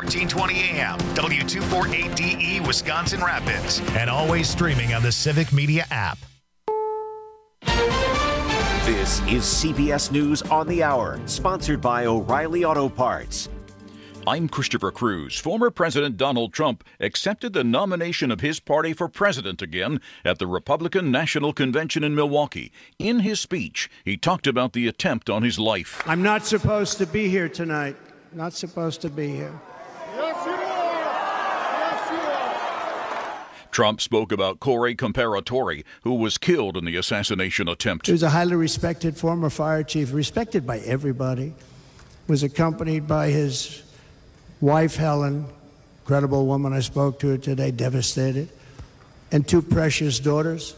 1420 AM, W248DE, Wisconsin Rapids, and always streaming on the Civic Media app. This is CBS News on the Hour, sponsored by O'Reilly Auto Parts. I'm Christopher Cruz. Former President Donald Trump accepted the nomination of his party for president again at the Republican National Convention in Milwaukee. In his speech, he talked about the attempt on his life. I'm not supposed to be here tonight. Not supposed to be here. Yes, you are. Yes, you are. Trump spoke about Corey Comparatori, who was killed in the assassination attempt. He was a highly respected former fire chief, respected by everybody. Was accompanied by his wife, Helen, incredible woman. I spoke to her today, devastated, and two precious daughters.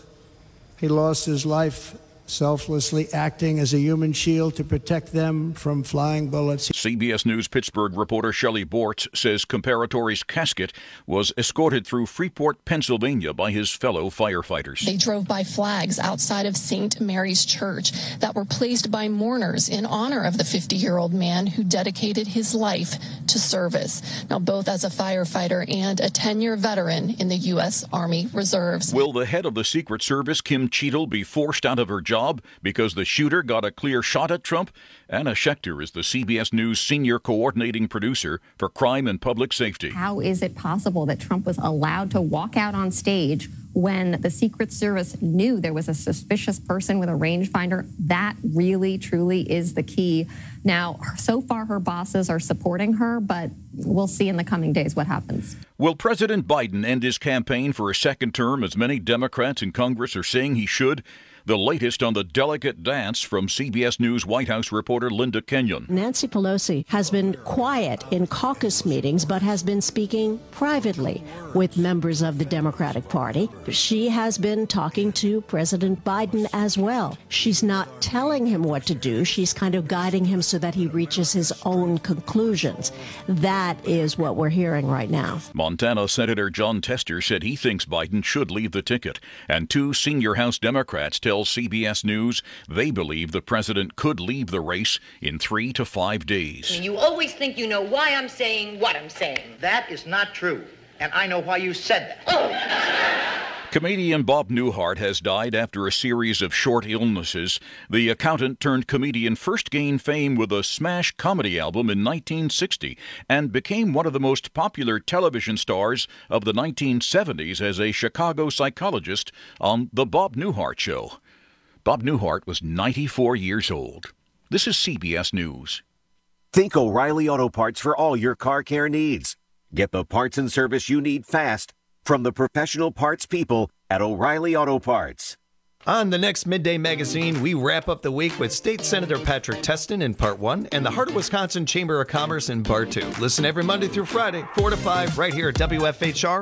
He lost his life selflessly acting as a human shield to protect them from flying bullets. CBS News Pittsburgh reporter Shelley Bortz says Comparatori's casket was escorted through Freeport, Pennsylvania by his fellow firefighters. They drove by flags outside of St. Mary's Church that were placed by mourners in honor of the 50-year-old man who dedicated his life to service. Now, both as a firefighter and a 10-year veteran in the U.S. Army Reserves. Will the head of the Secret Service, Kim Cheadle, be forced out of her job because the shooter got a clear shot at Trump? Anna Schechter is the CBS News senior coordinating producer for crime and public safety. How is it possible that Trump was allowed to walk out on stage when the Secret Service knew there was a suspicious person with a rangefinder? That really, truly is the key. Now, so far, her bosses are supporting her, but we'll see in the coming days what happens. Will President Biden end his campaign for a second term, as many Democrats in Congress are saying he should? The latest on the delicate dance from CBS News White House reporter Linda Kenyon. Nancy Pelosi has been quiet in caucus meetings, but has been speaking privately with members of the Democratic Party. She has been talking to President Biden as well. She's not telling him what to do. She's kind of guiding him so that he reaches his own conclusions. That is what we're hearing right now. Montana Senator John Tester said he thinks Biden should leave the ticket. And two senior House Democrats tell CBS News they believe the president could leave the race in 3 to 5 days. You always think you know why I'm saying what I'm saying. That is not true, and I know why you said that. Oh. Comedian Bob Newhart has died after a series of short illnesses. The accountant turned comedian first gained fame with a smash comedy album in 1960 and became one of the most popular television stars of the 1970s as a Chicago psychologist on The Bob Newhart Show. Bob Newhart was 94 years old. This is CBS News. Think O'Reilly Auto Parts for all your car care needs. Get the parts and service you need fast from the professional parts people at O'Reilly Auto Parts. On the next Midday Magazine, we wrap up the week with State Senator Patrick Testin in Part 1 and the Heart of Wisconsin Chamber of Commerce in Part 2. Listen every Monday through Friday, 4 to 5, right here at WFHR.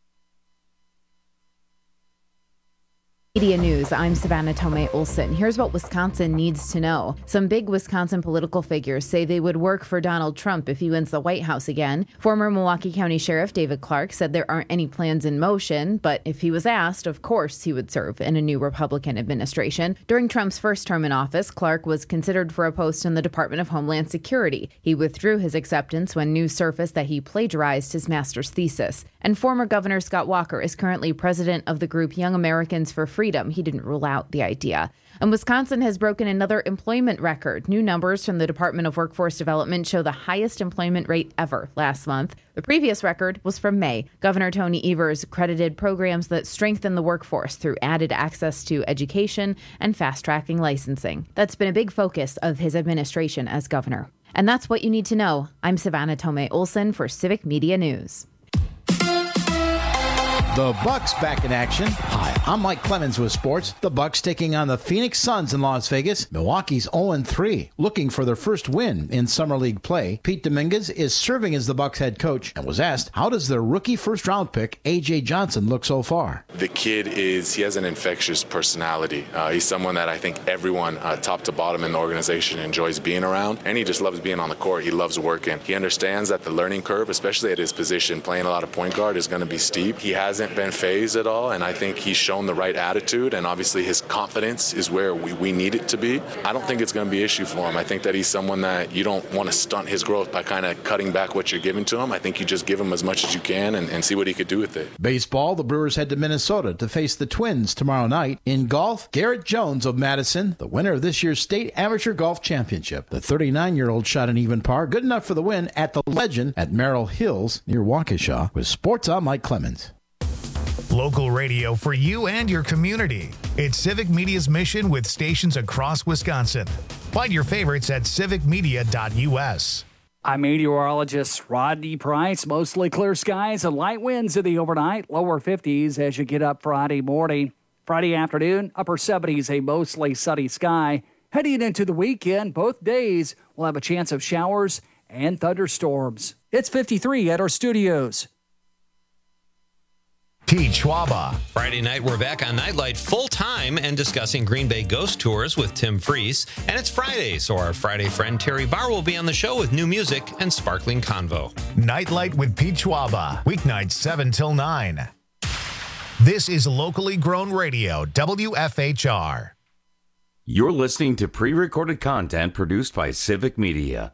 Media News, I'm Savannah Tomei Olson. Here's what Wisconsin needs to know. Some big Wisconsin political figures say they would work for Donald Trump if he wins the White House again. Former Milwaukee County Sheriff David Clark said there aren't any plans in motion, but if he was asked, of course he would serve in a new Republican administration. During Trump's first term in office, Clark was considered for a post in the Department of Homeland Security. He withdrew his acceptance when news surfaced that he plagiarized his master's thesis. And former Governor Scott Walker is currently president of the group Young Americans for Freedom. He didn't rule out the idea. And Wisconsin has broken another employment record. New numbers from the Department of Workforce Development show the highest employment rate ever last month. The previous record was from May. Governor Tony Evers credited programs that strengthen the workforce through added access to education and fast-tracking licensing. That's been a big focus of his administration as governor. And that's what you need to know. I'm Savannah Tomei Olson for Civic Media News. The Bucks back in action. Hi, I'm Mike Clemens with sports. The Bucks taking on the Phoenix Suns in Las Vegas. Milwaukee's 0-3, looking for their first win in Summer League play. Pete Dominguez is serving as the Bucks head coach and was asked, how does their rookie first-round pick, A.J. Johnson, look so far? The kid he has an infectious personality. He's someone that I think everyone, top to bottom in the organization, enjoys being around, and he just loves being on the court. He loves working. He understands that the learning curve, especially at his position, playing a lot of point guard, is going to be steep. He hasn't been phased at all, and I think he's shown shown the right attitude, and obviously his confidence is where we need it to be. I don't think it's going to be an issue for him. I think that he's someone that you don't want to stunt his growth by kind of cutting back what you're giving to him. I think you just give him as much as you can and see what he could do with it. Baseball, the Brewers head to Minnesota to face the Twins tomorrow night. In golf, Garrett Jones of Madison, the winner of this year's State Amateur Golf Championship. The 39-year-old shot an even par, good enough for the win at the Legend at Merrill Hills near Waukesha. With sports, I'm Mike Clemens. Local radio for you and your community. It's Civic Media's mission with stations across Wisconsin. Find your favorites at civicmedia.us. I'm meteorologist Rodney Price. Mostly clear skies and light winds in the overnight. Lower 50s as you get up Friday morning. Friday afternoon, upper 70s, a mostly sunny sky. Heading into the weekend, both days will have a chance of showers and thunderstorms. It's 53 at our studios. Pete Schwaba. Friday night, we're back on Nightlight full-time and discussing Green Bay Ghost Tours with Tim Freese. And it's Friday, so our Friday friend Terry Barr will be on the show with new music and sparkling convo. Nightlight with Pete Schwaba. Weeknights 7 till 9. This is locally grown radio, WFHR. You're listening to pre-recorded content produced by Civic Media.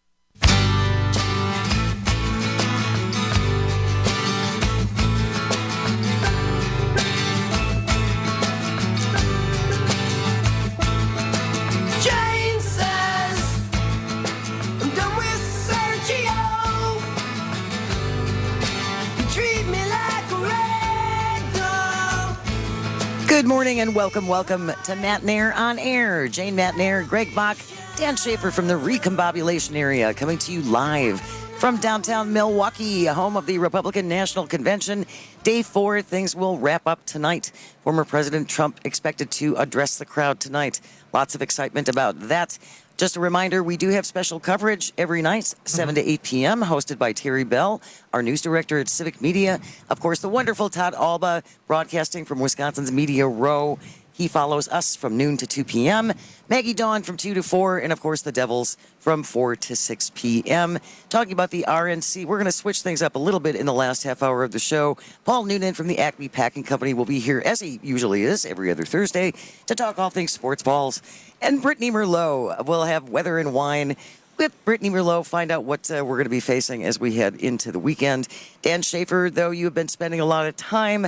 Good morning and welcome to Matt Nair on Air. Jane Matt Nair, Greg Bach, Dan Schaefer from the Recombobulation area coming to you live from downtown Milwaukee, home of the Republican National Convention. Day 4, things will wrap up tonight. Former President Trump expected to address the crowd tonight. Lots of excitement about that. Just a reminder, we do have special coverage every night, 7 to 8 p.m., hosted by Terry Bell, our news director at Civic Media. Of course, the wonderful Todd Alba, broadcasting from Wisconsin's Media Row. He follows us from noon to 2 p.m., Maggie Dawn from 2 to 4, and, of course, the Devils from 4 to 6 p.m. Talking about the RNC, we're going to switch things up a little bit in the last half hour of the show. Paul Noonan from the Acme Packing Company will be here, as he usually is, every other Thursday, to talk all things sports balls. And Brittany Merlot will have weather and wine. With Brittany Merlot, find out what we're going to be facing as we head into the weekend. Dan Schaefer, though you've been spending a lot of time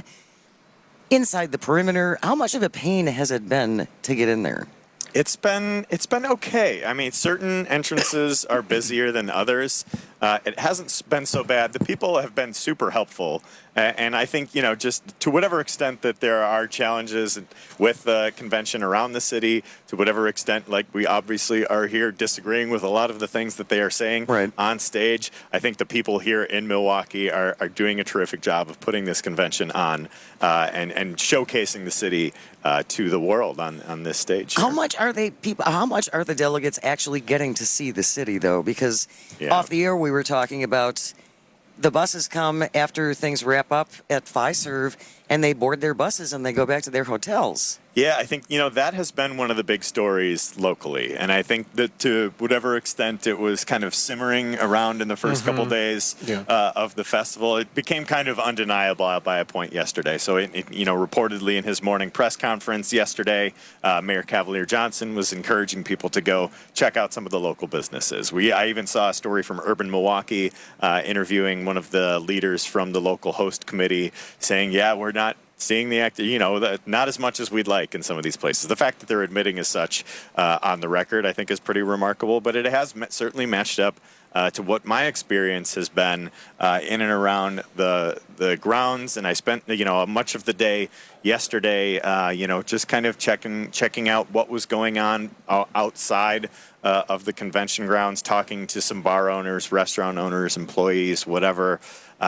inside the perimeter, how much of a pain has it been to get in there? It's been okay. I mean, certain entrances are busier than others. It hasn't been so bad. The people have been super helpful. And I think, just to whatever extent that there are challenges with the convention around the city, to whatever extent, like we obviously are here disagreeing with a lot of the things that they are saying on stage, I think the people here in Milwaukee are doing a terrific job of putting this convention on and showcasing the city to the world on this stage. How much are the delegates actually getting to see the city, though? Because off the air we were talking about the buses come after things wrap up at Fiserv, and they board their buses and they go back to their hotels. Yeah, I think, that has been one of the big stories locally. And I think that to whatever extent it was kind of simmering around in the first couple days of the festival, it became kind of undeniable by a point yesterday. So, reportedly in his morning press conference yesterday, Mayor Cavalier Johnson was encouraging people to go check out some of the local businesses. I even saw a story from Urban Milwaukee interviewing one of the leaders from the local host committee saying, we're not seeing the not as much as we'd like in some of these places. The fact that they're admitting as such on the record, I think, is pretty remarkable. But it has certainly matched up to what my experience has been in and around the grounds. And I spent, much of the day yesterday, just kind of checking out what was going on outside of the convention grounds, talking to some bar owners, restaurant owners, employees, whatever.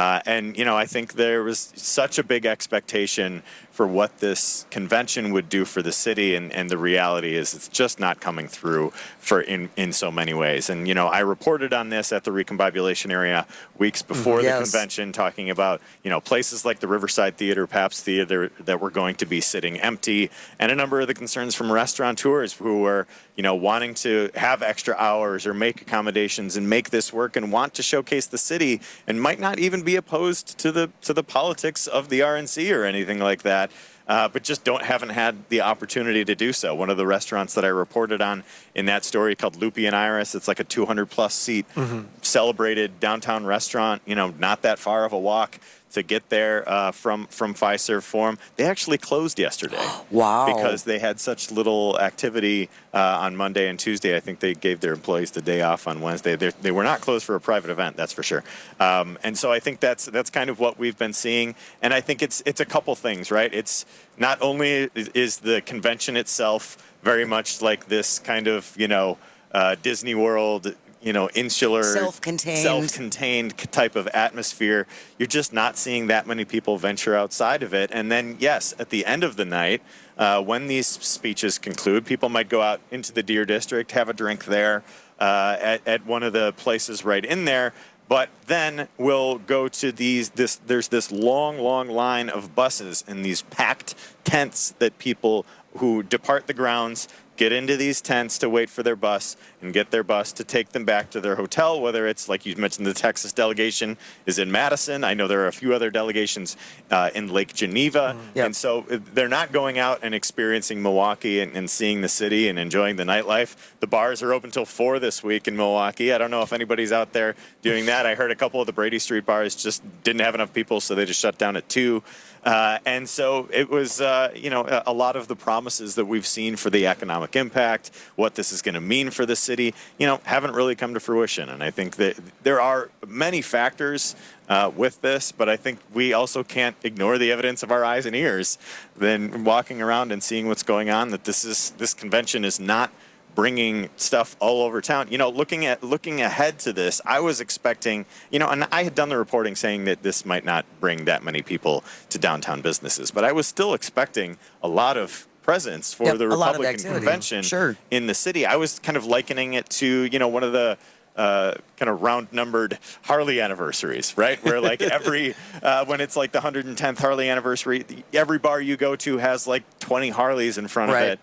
I think there was such a big expectation for what this convention would do for the city, and the reality is it's just not coming through in so many ways. And, I reported on this at the Recombobulation area weeks before the convention, talking about, places like the Riverside Theater, Pabst Theater, that were going to be sitting empty, and a number of the concerns from restaurateurs who were, wanting to have extra hours or make accommodations and make this work and want to showcase the city and might not even be opposed to the politics of the RNC or anything like that. but just haven't had the opportunity to do so. One of the restaurants that I reported on in that story called Loopy and Iris, it's like a 200-plus seat celebrated downtown restaurant, not that far of a walk to get there from Fiserv Forum. They actually closed yesterday. Wow. Because they had such little activity on Monday and Tuesday. I think they gave their employees the day off on Wednesday. They were not closed for a private event, that's for sure. And so I think that's kind of what we've been seeing. And I think it's a couple things, right? It's not only is the convention itself very much like this kind of, Disney World, insular, self-contained type of atmosphere. You're just not seeing that many people venture outside of it. And then, yes, at the end of the night, when these speeches conclude, people might go out into the Deer District, have a drink there at one of the places right in there. But then we'll go to there's this long line of buses and these packed tents that people who depart the grounds get into these tents to wait for their bus and get their bus to take them back to their hotel, whether it's, like you mentioned, the Texas delegation is in Madison. I know there are a few other delegations in Lake Geneva. Yep. And so they're not going out and experiencing Milwaukee and seeing the city and enjoying the nightlife. The bars are open till 4 this week in Milwaukee. I don't know if anybody's out there doing that. I heard a couple of the Brady Street bars just didn't have enough people, so they just shut down at 2. And so it was, a lot of the promises that we've seen for the economic impact, what this is going to mean for the city, haven't really come to fruition. And I think that there are many factors with this, but I think we also can't ignore the evidence of our eyes and ears. Then walking around and seeing what's going on, that this convention is not bringing stuff all over town. Looking ahead to this, I was expecting, and I had done the reporting saying that this might not bring that many people to downtown businesses, but I was still expecting a lot of presence for the Republican convention in the city. I was kind of likening it to, one of the kind of round-numbered Harley anniversaries, right? Where like when it's like the 110th Harley anniversary, every bar you go to has like 20 Harleys in front of it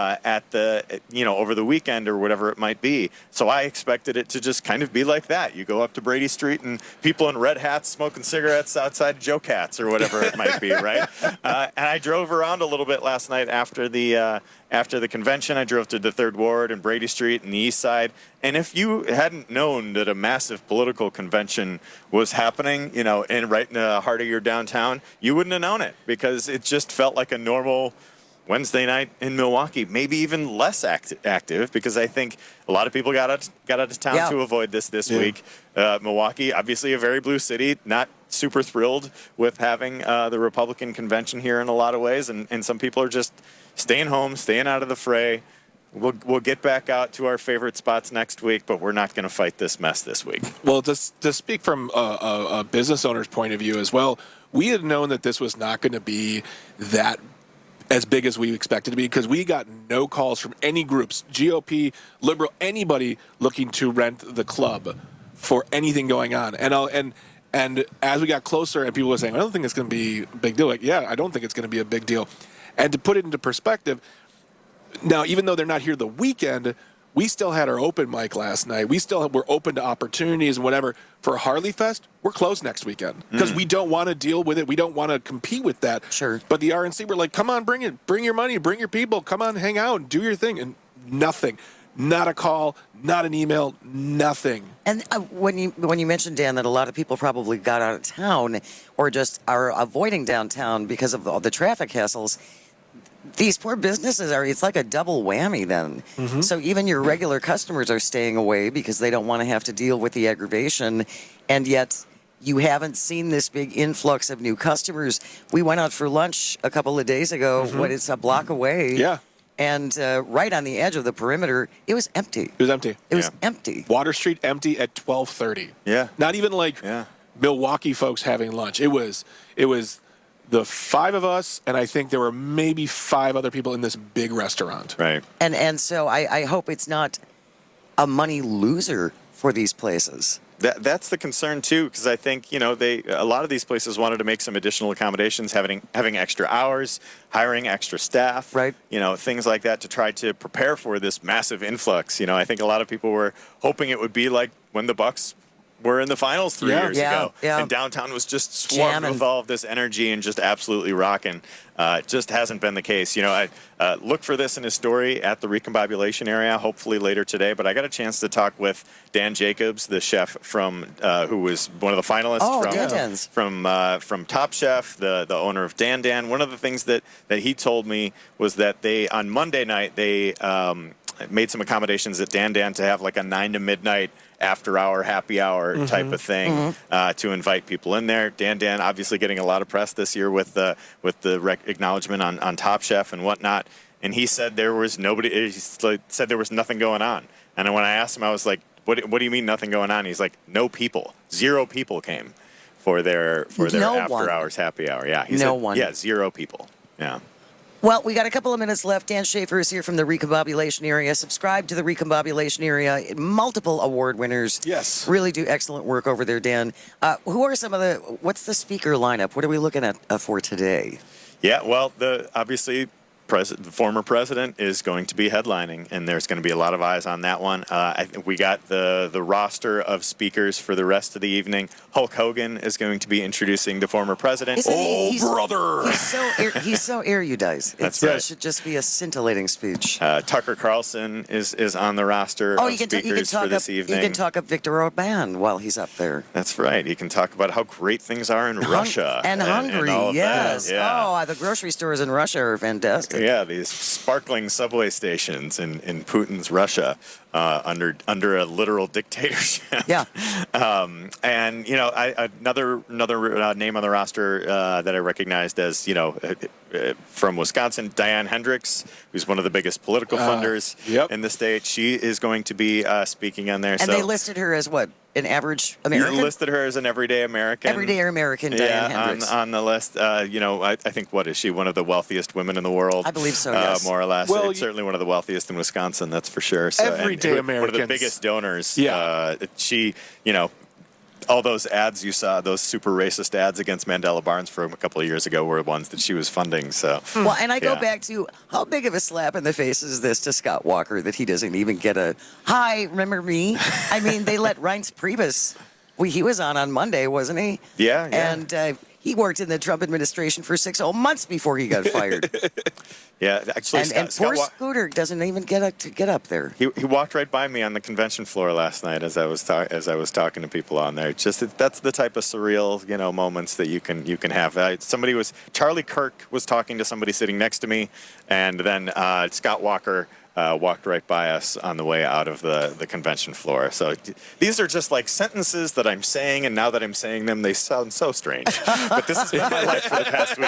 at the, over the weekend or whatever it might be. So I expected it to just kind of be like that. You go up to Brady Street and people in red hats smoking cigarettes outside Joe Katz or whatever it might be, right? And I drove around a little bit last night after the convention. I drove to the 3rd Ward and Brady Street and the East Side. And if you hadn't known that a massive political convention was happening, right in the heart of your downtown, you wouldn't have known it because it just felt like a normal Wednesday night in Milwaukee, maybe even less active because I think a lot of people got out of town to avoid this week. Milwaukee, obviously a very blue city, not super thrilled with having the Republican convention here in a lot of ways. And some people are just staying home, staying out of the fray. We'll get back out to our favorite spots next week, but we're not going to fight this mess this week. Well, to speak from a business owner's point of view as well, we had known that this was not going to be that as big as we expected to be because we got no calls from any groups, GOP, liberal, anybody looking to rent the club for anything going on. And as we got closer and people were saying, I don't think it's going to be a big deal. Like, yeah, I don't think it's going to be a big deal. And to put it into perspective, now, even though they're not here the weekend, we still had our open mic last night. We still were open to opportunities and whatever. For Harley Fest, we're closed next weekend because we don't want to deal with it. We don't want to compete with that. Sure. But the RNC were like, come on, bring it. Bring your money. Bring your people. Come on, hang out and do your thing. And nothing. Not a call, not an email, nothing. And when you mentioned, Dan, that a lot of people probably got out of town or just are avoiding downtown because of all the traffic hassles, these poor businesses it's like a double whammy then. Mm-hmm. So even your regular customers are staying away because they don't want to have to deal with the aggravation. And yet you haven't seen this big influx of new customers. We went out for lunch a couple of days ago, it's a block away. Yeah. And right on the edge of the perimeter, it was empty. It was empty. It was empty. Water Street empty at 12:30. Yeah. Not even like Milwaukee folks having lunch. It was the 5 of us, and I think there were maybe 5 other people in this big restaurant. Right. And so I hope it's not a money loser for these places. That's the concern too, because I think a lot of these places wanted to make some additional accommodations, having extra hours, hiring extra staff, right? Things like that to try to prepare for this massive influx. I think a lot of people were hoping it would be like when the Bucks were in the finals 3 years ago. Yeah. And downtown was just swarmed with all of this energy and just absolutely rocking. It just hasn't been the case. You know, I look for this in his story at the recombobulation area, hopefully later today. But I got a chance to talk with Dan Jacobs, the chef from who was one of the finalists from Top Chef, the owner of Dan Dan. One of the things that he told me was that they on Monday night they made some accommodations at Dan Dan to have like a 9 to midnight after-hour happy hour type of thing to invite people in there. Dan Dan obviously getting a lot of press this year with the acknowledgement on Top Chef and whatnot. And he said there was nobody. He said there was nothing going on. And when I asked him, I was like, "What do you mean nothing going on?" He's like, "No people. 0 people came for their after-hours happy hour." Yeah, he said, yeah, 0 people. Yeah. Well, we got a couple of minutes left. Dan Schaefer is here from the recombobulation area. Subscribe to the recombobulation area. Multiple award winners. Yes. Really do excellent work over there, Dan. Who are what's the speaker lineup? What are we looking at for today? Yeah, well, obviously the former president is going to be headlining, and there's going to be a lot of eyes on that one. I think we got the roster of speakers for the rest of the evening. Hulk Hogan is going to be introducing the former president. Brother! He's so erudite. It should just be a scintillating speech. Tucker Carlson is on the roster of speakers for this evening. You can talk up Viktor Orban while he's up there. That's right. He can talk about how great things are in Russia. And Hungary, and all of yes. That. Yeah. Oh, the grocery stores in Russia are fantastic. Yeah, these sparkling subway stations in Putin's Russia under a literal dictatorship. Yeah. And you know, another name on the roster that I recognized as from Wisconsin, Diane Hendricks, who's one of the biggest political funders in the state. She is going to be speaking on there. And they listed her as what? An average American? You listed her as an everyday American. Everyday American, Diane Hendricks. On the list. I think, what is she? One of the wealthiest women in the world? I believe so, yes. More or less. Well, certainly one of the wealthiest in Wisconsin, that's for sure. So, everyday Americans. One of the biggest donors. Yeah. She, all those ads you saw, those super racist ads against Mandela Barnes from a couple of years ago were ones that she was funding. So, well, and I go back to how big of a slap in the face is this to Scott Walker that he doesn't even get a hi, remember me? I mean, they let Reince Priebus. He was on Monday, wasn't he? Yeah. And he worked in the Trump administration for 6 whole months before he got fired. Yeah, actually, and poor Scooter doesn't even get up there. He walked right by me on the convention floor last night as I was talking to people on there. That's the type of surreal moments that you can have. Charlie Kirk was talking to somebody sitting next to me, and then Scott Walker walked right by us on the way out of the convention floor. So these are just like sentences that I'm saying, and now that I'm saying them, they sound so strange. But this has been my life for the past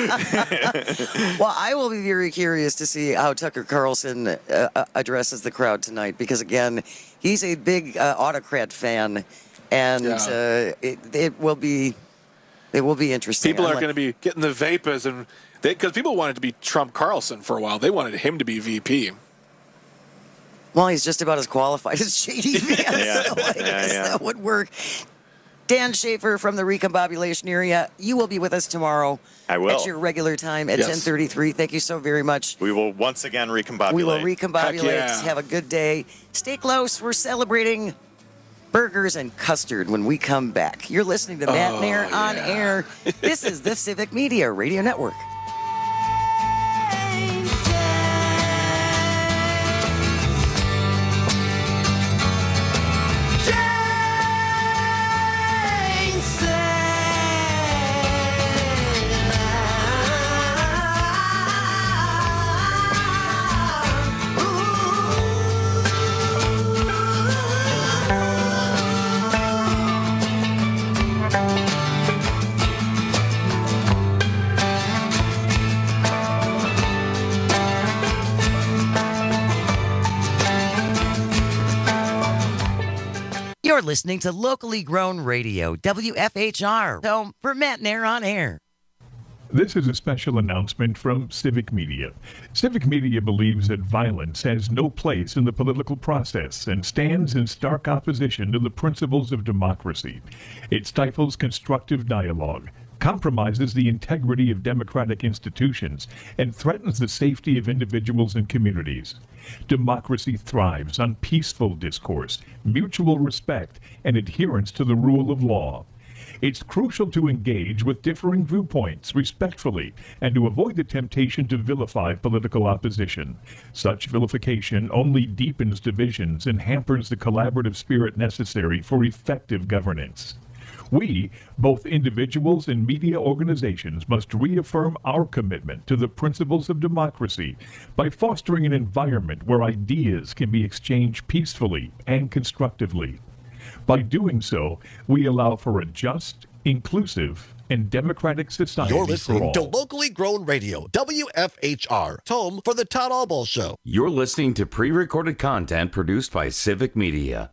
week. Well, I will be very curious to see how Tucker Carlson addresses the crowd tonight, because, again, he's a big autocrat fan, and it will be interesting. People are going to be getting the vapors, and because people wanted to be Trump Carlson for a while. They wanted him to be VP. Well, he's just about as qualified as J.D. Vance, so I guess that would work. Dan Schaefer from the recombobulation area, you will be with us tomorrow. I will. At your regular time at 10:33. Thank you so very much. We will once again recombobulate. We will recombobulate. Have a good day. Stay close. We're celebrating burgers and custard when we come back. You're listening to Matt Nair on air. This is the Civic Media Radio Network. You're listening to locally grown radio, WFHR. Home for Matt Nair on air. This is a special announcement from Civic Media. Civic Media believes that violence has no place in the political process and stands in stark opposition to the principles of democracy. It stifles constructive dialogue, compromises the integrity of democratic institutions, and threatens the safety of individuals and communities. Democracy thrives on peaceful discourse, mutual respect, and adherence to the rule of law. It's crucial to engage with differing viewpoints respectfully and to avoid the temptation to vilify political opposition. Such vilification only deepens divisions and hampers the collaborative spirit necessary for effective governance. We, both individuals and media organizations, must reaffirm our commitment to the principles of democracy by fostering an environment where ideas can be exchanged peacefully and constructively. By doing so, we allow for a just, inclusive, and democratic society You're for listening all. to locally grown radio, WFHR, home for the Todd Albaugh Show. You're listening to pre-recorded content produced by Civic Media.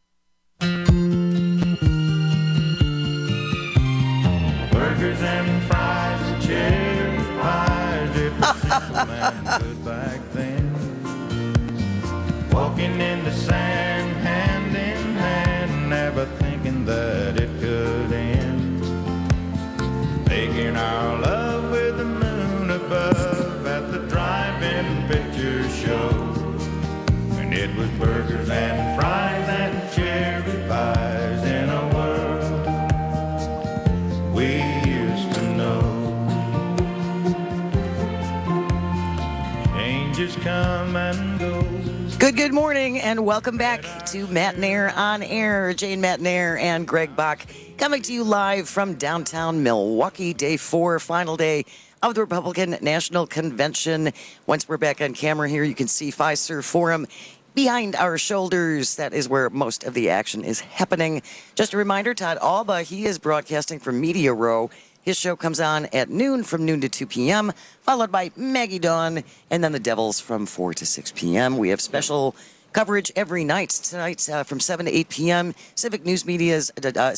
Burgers and fries and cherry pies, it was simple and good back then. Walking in the sand, hand in hand, never thinking that it could end. Making our love with the moon above at the drive-in picture show. And it was burgers and fries and cherry pies in a world we used to know. Changes come and go. Good morning, and welcome back to Matt Nair on Air. Jane Matt Nair and Greg Bach coming to you live from downtown Milwaukee, day 4, final day of the Republican National Convention. Once we're back on camera here, you can see Fiserv Forum behind our shoulders. That is where most of the action is happening. Just a reminder, Todd Albaugh, he is broadcasting from Media Row. His show comes on at noon, from noon to 2 p.m., followed by Maggie Dawn, and then the Devils from 4 to 6 p.m. We have special coverage every night. Tonight, from 7 to 8 p.m., Civic Media's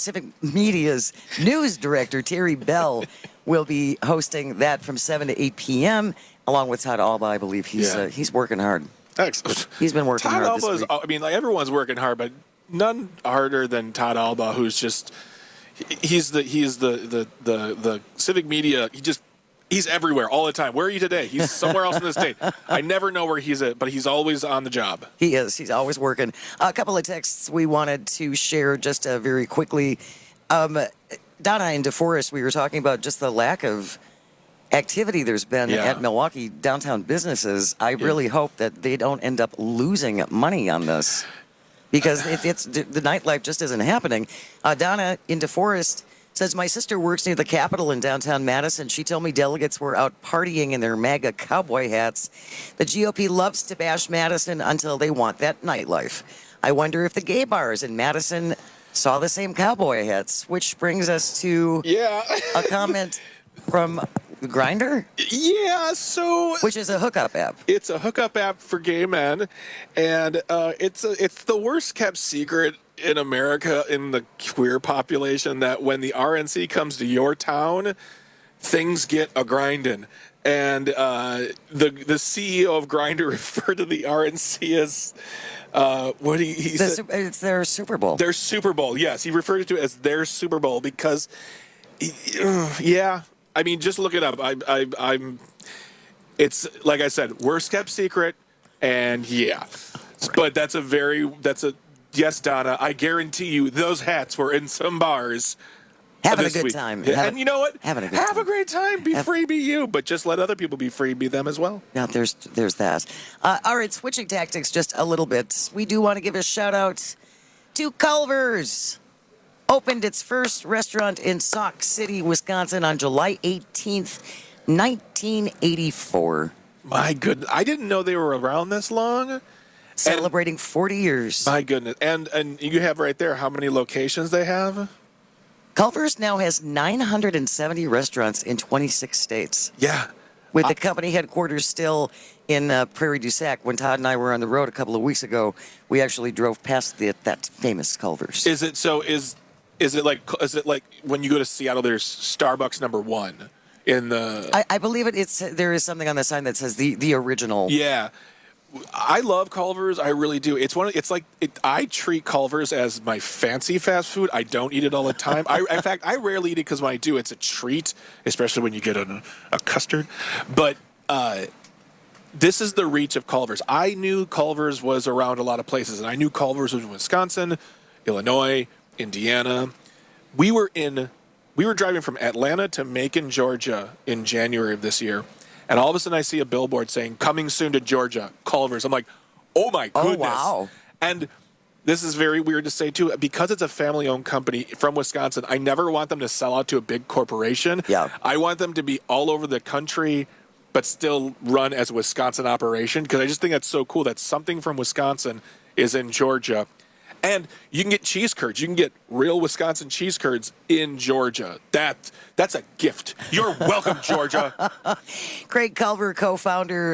news director, Terry Bell, will be hosting that from 7 to 8 p.m., along with Todd Albaugh. I believe he's working hard. Excellent. He's been working Todd hard Albaugh this week. I mean, like, everyone's working hard, but none harder than Todd Albaugh, who's just he's the Civic Media. He's everywhere all the time. Where are you today? He's somewhere else in the state. I never know where he's at, but he's always on the job. He is. He's always working. A couple of texts we wanted to share just very quickly. Donna in DeForest, we were talking about just the lack of activity there's been at Milwaukee downtown businesses. I really hope that they don't end up losing money on this, because it's the nightlife just isn't happening. Donna in DeForest says, my sister works near the Capitol in downtown Madison. She told me delegates were out partying in their MAGA cowboy hats. The GOP loves to bash Madison until they want that nightlife. I wonder if the gay bars in Madison saw the same cowboy hats, which brings us to a comment from Grindr? Yeah, so which is a hookup app. It's a hookup app for gay men, and it's the worst kept secret in America in the queer population that when the RNC comes to your town, things get a grindin'. And the CEO of Grindr referred to the RNC as what he said. It's their Super Bowl. Their Super Bowl, yes. He referred to it as their Super Bowl because, I mean, just look it up. It's like I said, worst kept secret, and but yes, Donna. I guarantee you, those hats were in some bars. Having a good time. And you know what? Have a great time. Be free, be you. But just let other people be free, be them as well. Now, there's that. All right, switching tactics just a little bit. We do want to give a shout out to Culver's. Opened its first restaurant in Sauk City, Wisconsin on July 18th, 1984. My goodness. I didn't know they were around this long. Celebrating 40 years. My goodness. And you have right there how many locations they have? Culver's now has 970 restaurants in 26 states. Yeah. With the company headquarters still in Prairie du Sac. When Todd and I were on the road a couple of weeks ago, we actually drove past that famous Culver's. Is it like when you go to Seattle, there's Starbucks #1 in the... I believe there is something on the sign that says the original. Yeah. I love Culver's. I really do. I treat Culver's as my fancy fast food. I don't eat it all the time. In fact, I rarely eat it because when I do, it's a treat, especially when you get a custard. But this is the reach of Culver's. I knew Culver's was around a lot of places, and I knew Culver's was in Wisconsin, Illinois, Indiana. We were driving from Atlanta to Macon, Georgia in January of this year. And all of a sudden I see a billboard saying, coming soon to Georgia, Culver's. I'm like, oh my goodness. Oh, wow. And this is very weird to say, too. Because it's a family-owned company from Wisconsin, I never want them to sell out to a big corporation. Yeah. I want them to be all over the country, but still run as a Wisconsin operation. Because I just think that's so cool that something from Wisconsin is in Georgia. And you can get cheese curds. You can get real Wisconsin cheese curds in Georgia. That's a gift. You're welcome, Georgia. Craig Culver, co-founder,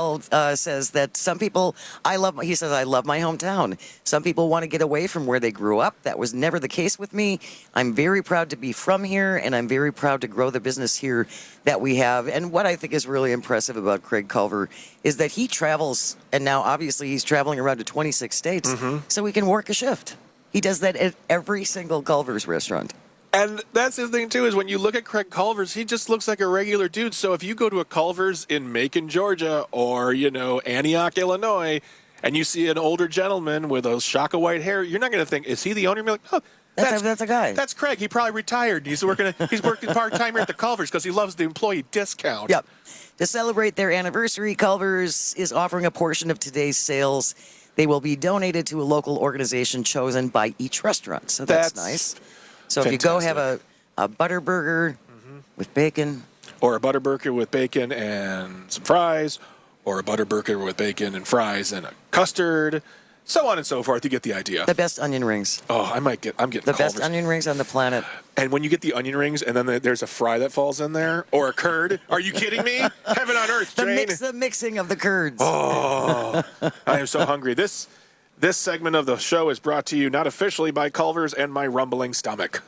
says that some people, I love my hometown. Some people want to get away from where they grew up. That was never the case with me. I'm very proud to be from here, and I'm very proud to grow the business here that we have. And what I think is really impressive about Craig Culver is that he travels, and now obviously he's traveling around to 26 states, so he can work a shift. He does that at every single Culver's restaurant. And that's the thing, too, is when you look at Craig Culver's, he just looks like a regular dude. So if you go to a Culver's in Macon, Georgia, or, Antioch, Illinois, and you see an older gentleman with a shock of white hair, you're not going to think, is he the owner? You're like, oh, that's a guy. That's Craig. He probably retired. He's working part-time here at the Culver's because he loves the employee discount. Yep. To celebrate their anniversary, Culver's is offering a portion of today's sales. They will be donated to a local organization chosen by each restaurant. So that's nice. So fantastic. If you go have a butter burger with bacon. Or a butter burger with bacon and some fries. Or a butter burger with bacon and fries and a custard. So on and so forth. You get the idea. The best onion rings. Oh, I'm getting the Culver's. best onion rings on the planet. And when you get the onion rings and then there's a fry that falls in there or a curd, are you kidding me? Heaven on earth, Jane. The mixing of the curds. Oh, I am so hungry. This segment of the show is brought to you not officially by Culver's and my rumbling stomach.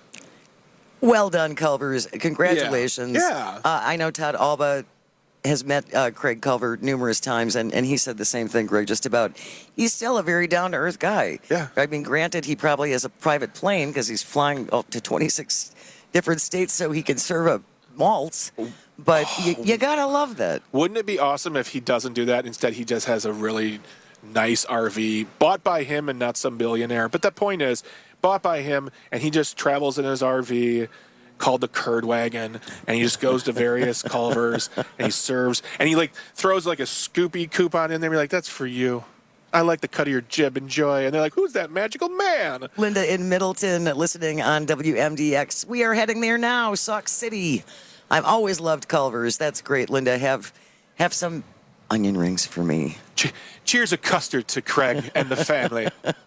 Well done, Culver's. Congratulations. Yeah. I know Todd Alba has met Craig Culver numerous times, and he said the same thing, Greg, just about he's still a very down-to-earth guy. Yeah. I mean, granted, he probably has a private plane because he's flying up to 26 different states so he can serve a malts, but you got to love that. Wouldn't it be awesome if he doesn't do that? Instead, he just has a really nice RV bought by him and not some billionaire. But the point is, bought by him, and he just travels in his RV called the Curd Wagon, and he just goes to various Culver's, and he serves, and he throws a Scoopy coupon in there, and you're like, that's for you. I like the cut of your jib, enjoy. And they're like, who's that magical man? Linda in Middleton listening on WMDX. We are heading there now, Sauk City. I've always loved Culver's. That's great, Linda. Have some onion rings for me. Cheers a custard to Craig and the family.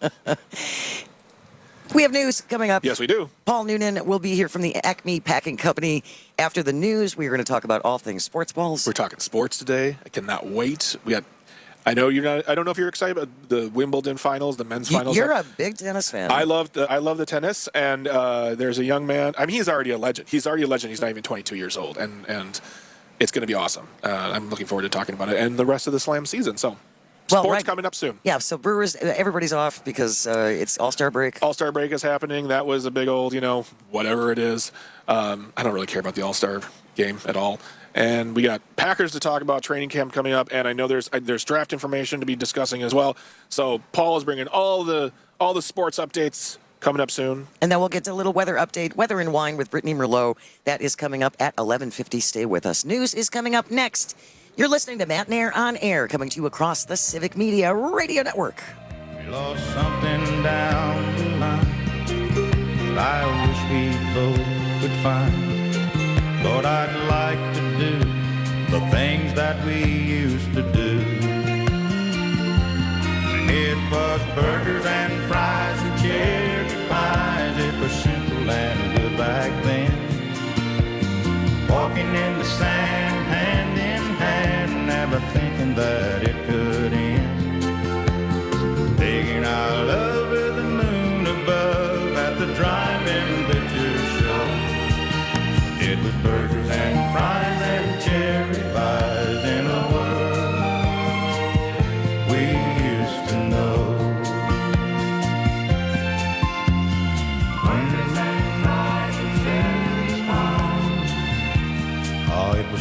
We have news coming up. Yes, we do. Paul Noonan will be here from the Acme Packing Company. After the news, we are going to talk about all things sports balls. We're talking sports today. I cannot wait. I know you're not. I don't know if you're excited about the Wimbledon finals, the men's finals. You're a big tennis fan. I love the tennis, and there's a young man. I mean, he's already a legend. He's already a legend. He's not even 22 years old, and it's going to be awesome. I'm looking forward to talking about it and the rest of the Slam season. So. Sports coming up soon. Yeah, so Brewers, everybody's off because it's All-Star break. All-Star break is happening. That was a big old, whatever it is. I don't really care about the All-Star game at all. And we got Packers to talk about, training camp coming up, and I know there's draft information to be discussing as well. So Paul is bringing all the sports updates coming up soon. And then we'll get to a little weather update, Weather and Wine with Brittany Merlot. That is coming up at 11:50. Stay with us. News is coming up next. You're listening to Matt Nair on Air, coming to you across the Civic Media Radio Network. We lost something down the line that I wish we both could find. Lord, I'd like to do the things that we used to do. It was burgers and fries and cherry pies. It was simple and good back then. Walking in the sand, hand in hand, never thinking that it could end. Digging our love with the moon above at the drive-in picture show. It was burgers and fries and cherry pies in a world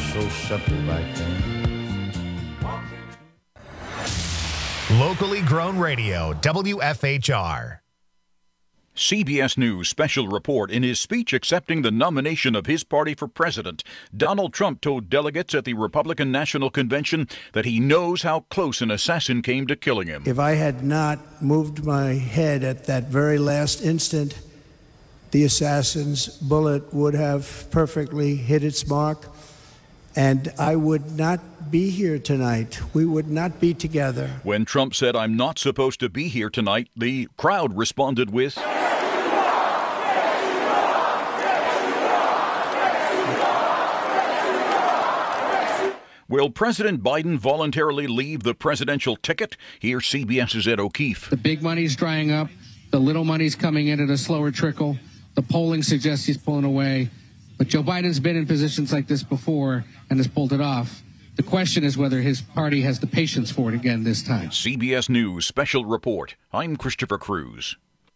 so simple back then. Locally grown radio, WFHR. CBS News special report. In his speech accepting the nomination of his party for president, Donald Trump told delegates at the Republican National Convention that he knows how close an assassin came to killing him. If I had not moved my head at that very last instant, the assassin's bullet would have perfectly hit its mark, and I would not be here tonight. We would not be together. When Trump said, "I'm not supposed to be here tonight," the crowd responded with, Will President Biden voluntarily leave the presidential ticket? Here's CBS's Ed O'Keefe. The big money's drying up. The little money's coming in at a slower trickle. The polling suggests he's pulling away. But Joe Biden's been in positions like this before and has pulled it off. The question is whether his party has the patience for it again this time. CBS News special report. I'm Christopher Cruz.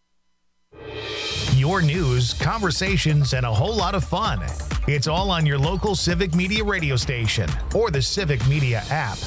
Your news, conversations, and a whole lot of fun. It's all on your local Civic Media radio station or the Civic Media app.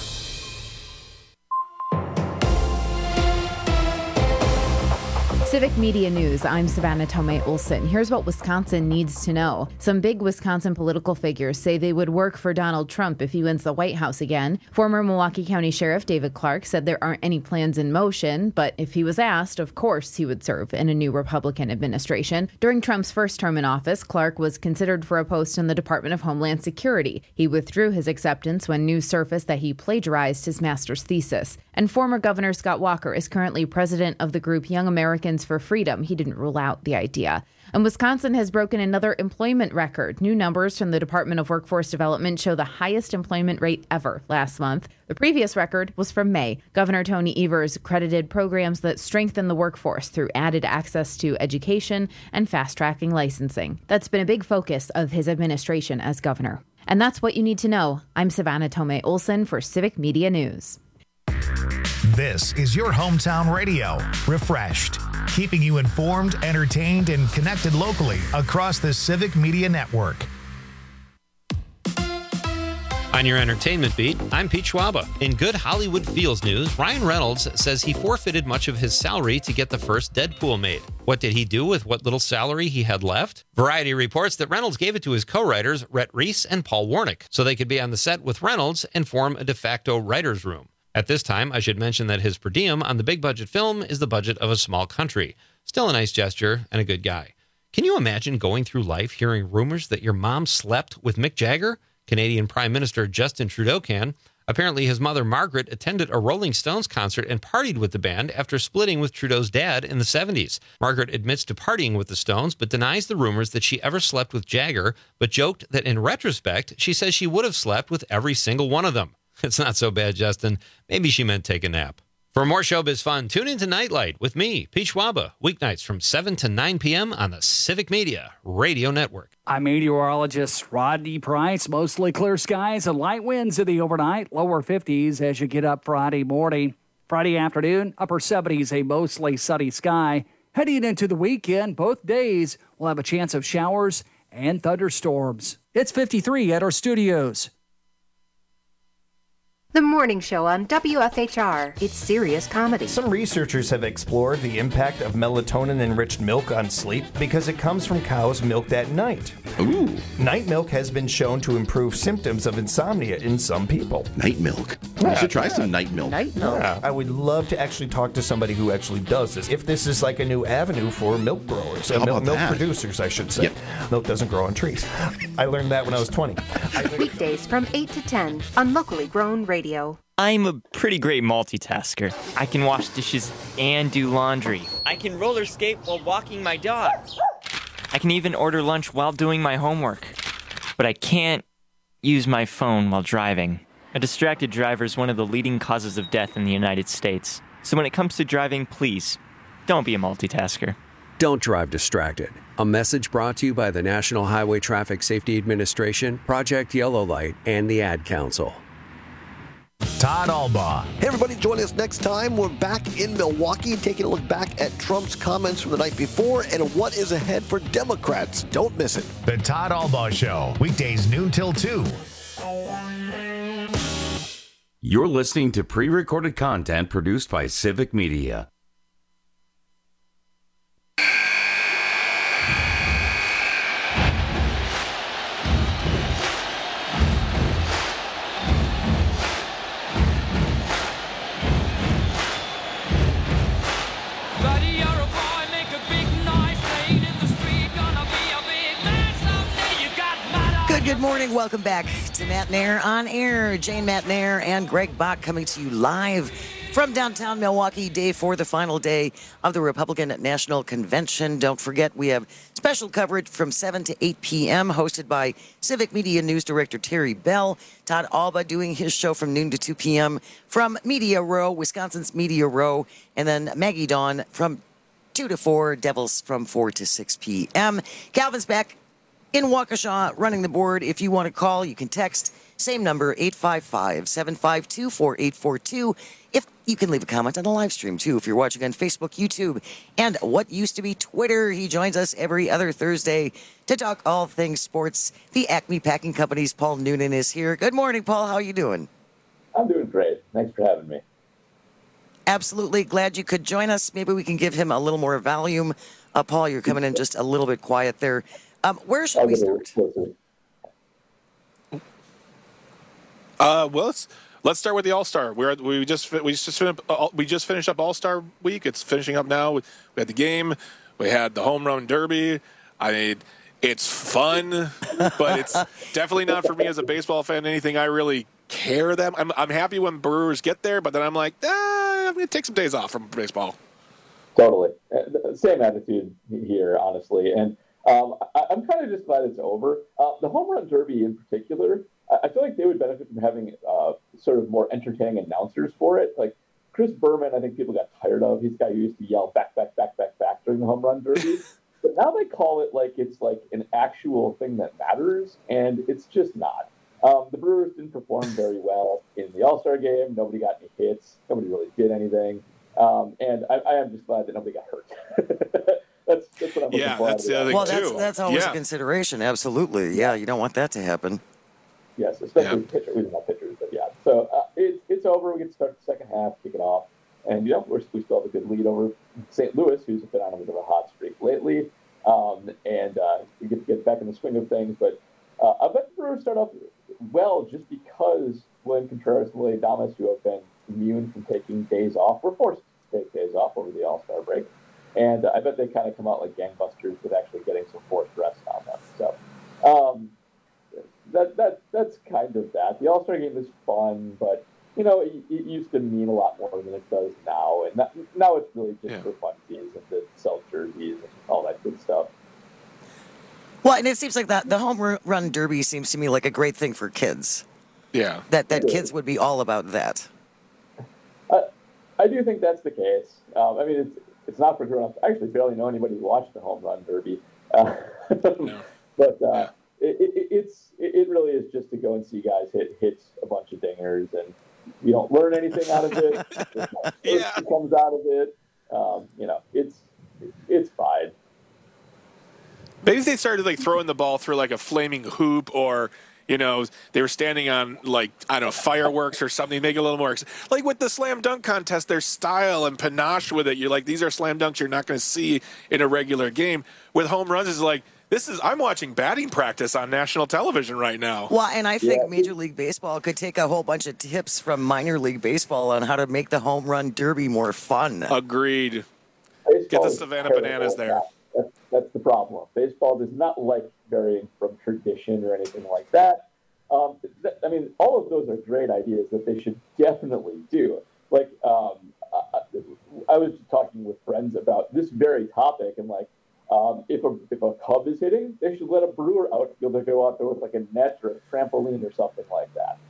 Civic Media News, I'm Savannah Tomei Olson. Here's what Wisconsin needs to know. Some big Wisconsin political figures say they would work for Donald Trump if he wins the White House again. Former Milwaukee County Sheriff David Clark said there aren't any plans in motion, but if he was asked, of course he would serve in a new Republican administration. During Trump's first term in office, Clark was considered for a post in the Department of Homeland Security. He withdrew his acceptance when news surfaced that he plagiarized his master's thesis. And former Governor Scott Walker is currently president of the group Young Americans for Freedom. He didn't rule out the idea. And Wisconsin has broken another employment record. New numbers from the Department of Workforce Development show the highest employment rate ever last month. The previous record was from May. Governor Tony Evers credited programs that strengthen the workforce through added access to education and fast-tracking licensing. That's been a big focus of his administration as governor. And that's what you need to know. I'm Savannah Tomei Olson for Civic Media News. This is your hometown radio, refreshed, keeping you informed, entertained, and connected locally across the Civic Media Network. On your entertainment beat, I'm Pete Schwaba. In good Hollywood Feels news, Ryan Reynolds says he forfeited much of his salary to get the first Deadpool made. What did he do with what little salary he had left? Variety reports that Reynolds gave it to his co-writers, Rhett Reese and Paul Warnick, so they could be on the set with Reynolds and form a de facto writer's room. At this time, I should mention that his per diem on the big-budget film is the budget of a small country. Still a nice gesture and a good guy. Can you imagine going through life hearing rumors that your mom slept with Mick Jagger? Canadian Prime Minister Justin Trudeau can. Apparently, his mother, Margaret, attended a Rolling Stones concert and partied with the band after splitting with Trudeau's dad in the 70s. Margaret admits to partying with the Stones, but denies the rumors that she ever slept with Jagger, but joked that in retrospect, she says she would have slept with every single one of them. It's not so bad, Justin. Maybe she meant take a nap. For more showbiz fun, tune into Nightlight with me, Pete Schwaba, weeknights from 7 to 9 p.m. on the Civic Media Radio Network. I'm meteorologist Rodney Price. Mostly clear skies and light winds in the overnight, lower 50s as you get up Friday morning. Friday afternoon, upper 70s, a mostly sunny sky. Heading into the weekend, both days will have a chance of showers and thunderstorms. It's 53 at our studios. The Morning Show on WFHR. It's serious comedy. Some researchers have explored the impact of melatonin-enriched milk on sleep because it comes from cows milked at night. Ooh. Night milk has been shown to improve symptoms of insomnia in some people. Night milk. I should try some night milk. Night milk. Yeah, I would love to actually talk to somebody who actually does this. If this is like a new avenue for milk growers, milk producers, I should say. Yep. Milk doesn't grow on trees. I learned that when I was 20. Weekdays from 8 to 10 on Locally Grown Radio. I'm a pretty great multitasker. I can wash dishes and do laundry. I can roller skate while walking my dog. I can even order lunch while doing my homework. But I can't use my phone while driving. A distracted driver is one of the leading causes of death in the United States. So when it comes to driving, please, don't be a multitasker. Don't drive distracted. A message brought to you by the National Highway Traffic Safety Administration, Project Yellow Light, and the Ad Council. Todd Albaugh. Hey, everybody, join us next time. We're back in Milwaukee, taking a look back at Trump's comments from the night before and what is ahead for Democrats. Don't miss it. The Todd Albaugh Show, weekdays noon till 2 You're listening to pre-recorded content produced by Civic Media. Good morning. Welcome back to Matt Nair on Air. Jane Matt Nair and Greg Bach coming to you live from downtown Milwaukee, day 4, the final day of the Republican National Convention. Don't forget, we have special coverage from 7 to 8 p.m. hosted by Civic Media News Director Terry Bell. Todd Alba doing his show from noon to 2 p.m. from Media Row, Wisconsin's Media Row. And then Maggie Dawn from 2 to 4, Devils from 4 to 6 p.m. Calvin's back in Waukesha, running the board. If you want to call, you can text. Same number, 855-752-4842. If you can leave a comment on the live stream, too, if you're watching on Facebook, YouTube, and what used to be Twitter. He joins us every other Thursday to talk all things sports. The Acme Packing Company's Paul Noonan is here. Good morning, Paul. How are you doing? I'm doing great. Thanks for having me. Absolutely. Glad you could join us. Maybe we can give him a little more volume. Paul, you're coming in just a little bit quiet there. Where should we start? Well, let's start with the All-Star. We just finished up All-Star week. It's finishing up now. We had the game. We had the home run derby. I mean, it's fun, but it's definitely not for me as a baseball fan. Anything I really care that I'm happy when Brewers get there, but then I'm like, I'm going to take some days off from baseball. Totally, same attitude here, honestly, and. I'm kind of just glad it's over. The home run derby in particular, I feel like they would benefit from having sort of more entertaining announcers for it. Like Chris Berman, I think people got tired of. He's the guy who used to yell back during the home run derby. But now they call it like it's like an actual thing that matters, and it's just not. The Brewers didn't perform very well in the All-Star game. Nobody got any hits. Nobody really did anything. And I am just glad that nobody got hurt. That's what I'm looking for. That's the other thing, too. That's always a consideration. Absolutely. Yeah, you don't want that to happen. Yes, especially pitchers. We don't have pitchers, but yeah. So it's over. We get to start the second half, kick it off. And, we still have a good lead over St. Louis, who's been on a bit of a hot streak lately. And we get to get back in the swing of things. But I bet the Brewers start off well just because William Contreras and Willie Adames, who have been immune from taking days off, were forced to take days off over the All-Star break. And I bet they kind of come out like gangbusters with actually getting some forced rest on them. So that's kind of that. The All-Star game is fun, but, it used to mean a lot more than it does now. And now it's really just for funsies and to sell jerseys and all that good stuff. Well, and it seems like the home run derby seems to me like a great thing for kids. Yeah. That kids would be all about that. I do think that's the case. I mean, it's not for grown-ups. I actually barely know anybody who watched the home run derby. But it really is just to go and see guys hit a bunch of dingers, and you don't learn anything out of it. It comes out of it. It's fine. Maybe if they started throwing the ball through a flaming hoop, or they were standing on fireworks or something, make it a little more like with the slam dunk contest. There's style and panache with it. You're like, these are slam dunks you're not going to see in a regular game. With home runs, it's like, I'm watching batting practice on national television right now. Well, and I think Major League Baseball could take a whole bunch of tips from minor league baseball on how to make the home run derby more fun. Agreed. Baseball Get the Savannah Bananas there. That's the problem. Baseball does not like varying from tradition or anything like that. I mean, all of those are great ideas that they should definitely do. Like, I was talking with friends about this very topic, and if a Cub is hitting, they should let a Brewer outfielder go out there with a net or a trampoline or something like that.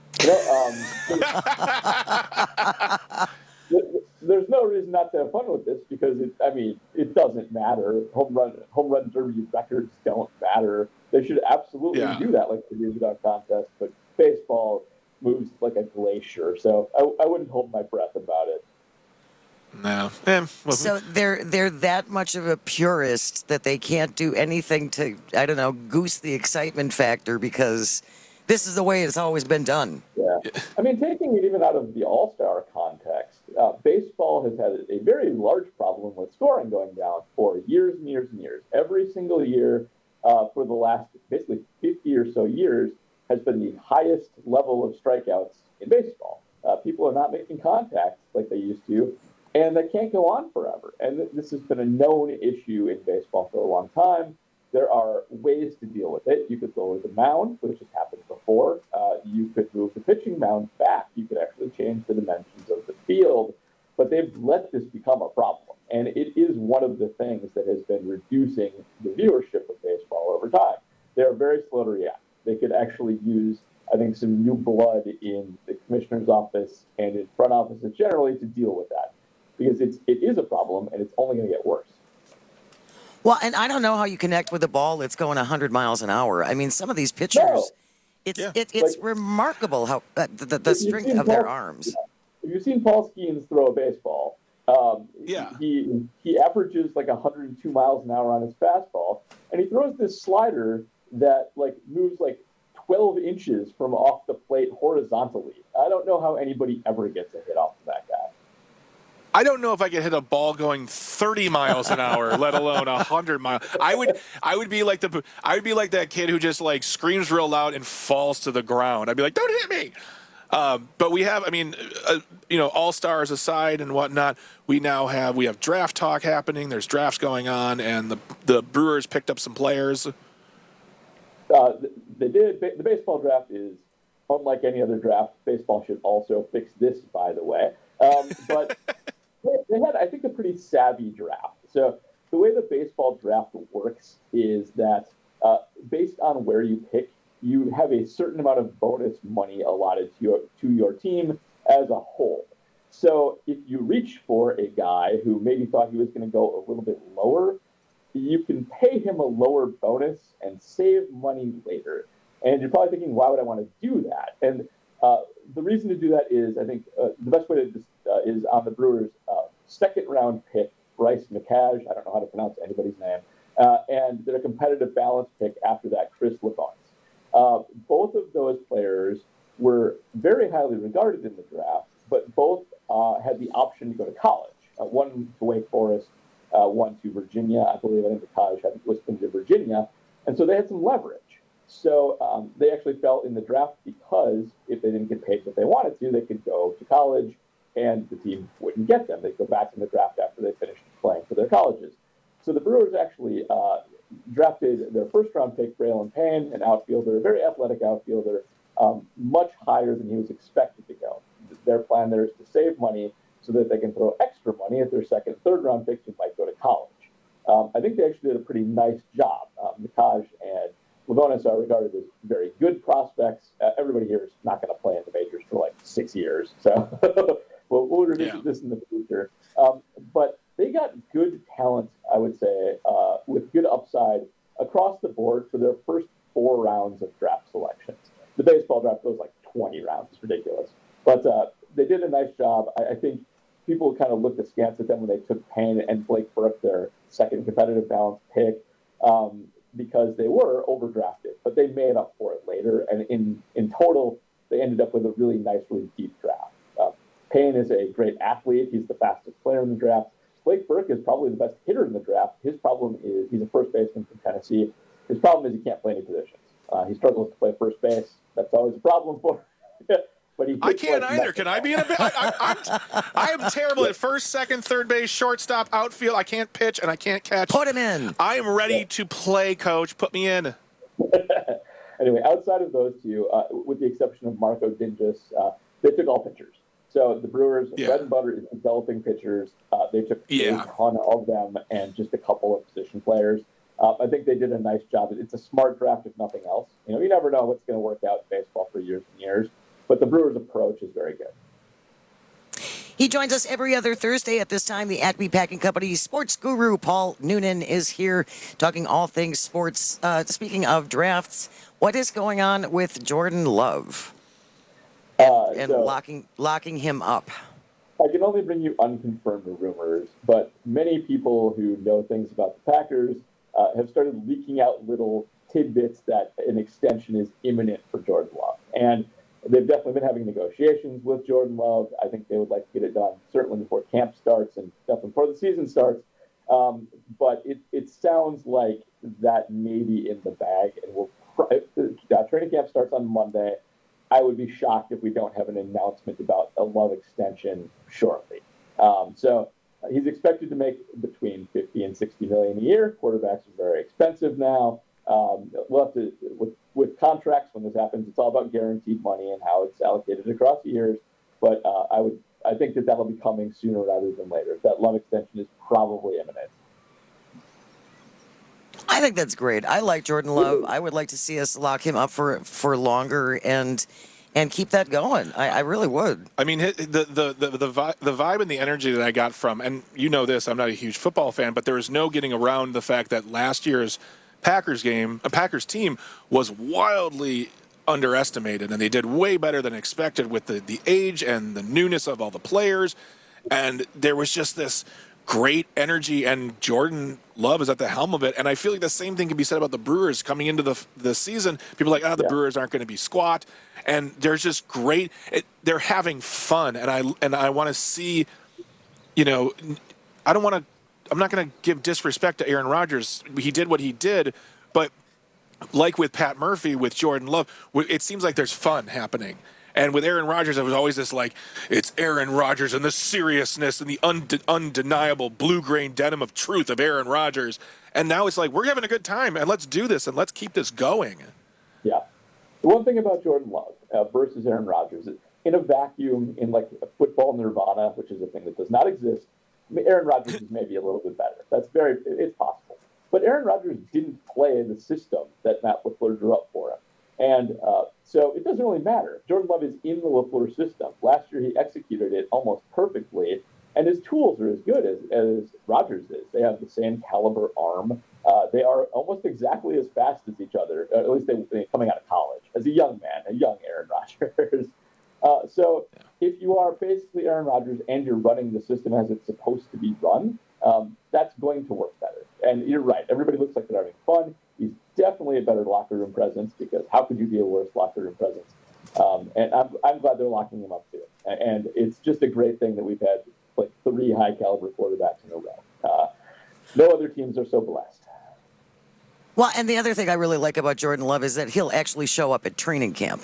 There's no reason not to have fun with this because it doesn't matter. Home run derby records don't matter. They should absolutely do that like the music dunk contest, but baseball moves like a glacier, so I wouldn't hold my breath about it. No. So they're that much of a purist that they can't do anything to, goose the excitement factor because this is the way it's always been done. Yeah. I mean, taking it even out of the All-Star context, baseball has had a very large problem with scoring going down for years and years and years. Every single year for the last basically 50 or so years has been the highest level of strikeouts in baseball. People are not making contact like they used to, and that can't go on forever. And this has been a known issue in baseball for a long time. There are ways to deal with it. You could lower the mound, which has happened before. You could move the pitching mound back. You could actually change the dimensions of the field. But they've let this become a problem. And it is one of the things that has been reducing the viewership of baseball over time. They're very slow to react. They could actually use, I think, some new blood in the commissioner's office and in front offices generally to deal with that. Because it is a problem, and it's only going to get worse. Well, and I don't know how you connect with a ball that's going 100 miles an hour. I mean, some of these pitchers, it's remarkable how the strength of their arms. If you've seen Paul Skeens throw a baseball, he averages like 102 miles an hour on his fastball, and he throws this slider that moves 12 inches from off the plate horizontally. I don't know how anybody ever gets a hit off of that guy. I don't know if I could hit a ball going 30 miles an hour, let alone 100 miles. I would be like that kid who just screams real loud and falls to the ground. I'd be like, "Don't hit me!" But we have, all-stars aside and whatnot, we have draft talk happening. There's drafts going on, and the Brewers picked up some players. They did. The baseball draft is unlike any other draft. Baseball should also fix this, by the way. But they had, I think, a pretty savvy draft. So the way the baseball draft works is that based on where you pick, you have a certain amount of bonus money allotted to your team as a whole. So if you reach for a guy who maybe thought he was going to go a little bit lower, you can pay him a lower bonus and save money later. And you're probably thinking, why would I want to do that? And the reason to do that is, I think, the best way to is on the Brewers' second-round pick, Bryce McCash. I don't know how to pronounce anybody's name. And their competitive balance pick after that, Chris Levonis. Both of those players were very highly regarded in the draft, but both had the option to go to college. One to Wake Forest, one to Virginia. I believe I think the college was to Virginia. And so they had some leverage. So they actually fell in the draft because if they didn't get paid what they wanted to, they could go to college and the team wouldn't get them. They'd go back in the draft after they finished playing for their colleges. So the Brewers actually drafted their first-round pick, Braylon Payne, an outfielder, a very athletic outfielder, much higher than he was expected to go. Their plan there is to save money so that they can throw extra money at their second, third-round picks who might go to college. I think they actually did a pretty nice job. Mikaj and Levonis are regarded as very good prospects. Everybody here is not going to play in the majors for 6 years. So we'll revisit this in the future. But they got good talent, I would say, with good upside across the board for their first 4 rounds of draft selections. The baseball draft goes 20 rounds. It's ridiculous. But they did a nice job. I think people kind of looked askance at them when they took Payne and Blake Burke, their second competitive balance pick, because they were overdrafted. But they made up for it later. And in total, they ended up with a really nice, really deep draft. Payne is a great athlete. He's the fastest player in the draft. Blake Burke is probably the best hitter in the draft. His problem is he's a first baseman from Tennessee. His problem is he can't play any positions. He struggles to play first base. That's always a problem for him. But I can't either. Can I be in a bit? I am terrible at first, second, third base, shortstop, outfield. I can't pitch and I can't catch. Put him in. I am ready to play, Coach. Put me in. Anyway, outside of those two, with the exception of Marco Dingus, they took all pitchers. So the Brewers' bread and butter is developing pitchers. They took a ton of them and just a couple of position players. I think they did a nice job. It's a smart draft, if nothing else. You never know what's going to work out in baseball for years and years. But the Brewers' approach is very good. He joins us every other Thursday at this time. The Acme Packing Company sports guru, Paul Noonan, is here talking all things sports. Speaking of drafts, what is going on with Jordan Love and locking him up? I can only bring you unconfirmed rumors, but many people who know things about the Packers have started leaking out little tidbits that an extension is imminent for Jordan Love. And they've definitely been having negotiations with Jordan Love. I think they would like to get it done certainly before camp starts and definitely before the season starts. But it sounds like that may be in the bag, and training camp starts on Monday. I would be shocked if we don't have an announcement about a Love extension shortly. So he's expected to make between $50 and $60 million a year. Quarterbacks are very expensive now. We'll have to, with contracts when this happens, it's all about guaranteed money and how it's allocated across years. But I think that'll be coming sooner rather than later. That Love extension is probably imminent. I think that's great. I like Jordan Love. I would like to see us lock him up for longer and keep that going. I really would. I mean, the vibe and the energy that I got from, and you know this, I'm not a huge football fan, but there is no getting around the fact that last year's Packers team was wildly underestimated, and they did way better than expected with the age and the newness of all the players, and there was just this great energy, and Jordan Love is at the helm of it. And I feel like the same thing can be said about the Brewers coming into the season. People are like, the Brewers aren't going to be squat, and there's just great. They're having fun, and I want to see. I'm not going to give disrespect to Aaron Rodgers. He did what he did, but like with Pat Murphy, with Jordan Love, it seems like there's fun happening. And with Aaron Rodgers, it was always this it's Aaron Rodgers and the seriousness and the undeniable blue-grain denim of truth of Aaron Rodgers. And now it's like, we're having a good time, and let's do this, and let's keep this going. Yeah. The one thing about Jordan Love versus Aaron Rodgers is in a vacuum, in like a football nirvana, which is a thing that does not exist, Aaron Rodgers is maybe a little bit better. It's possible. But Aaron Rodgers didn't play the system that Matt LaFleur drew up for him. And so it doesn't really matter. Jordan Love is in the LaFleur system. Last year he executed it almost perfectly, and his tools are as good as Rodgers is. They have the same caliber arm. They are almost exactly as fast as each other, at least they coming out of college, as a young man, a young Aaron Rodgers. So if you are basically Aaron Rodgers and you're running the system as it's supposed to be run, that's going to work better. And you're right. Everybody looks like they're having fun. He's definitely a better locker room presence, because how could you be a worse locker room presence? And I'm glad they're locking him up too. And it's just a great thing that we've had like 3 high caliber quarterbacks in a row. No other teams are so blessed. Well, and the other thing I really like about Jordan Love is that he'll actually show up at training camp.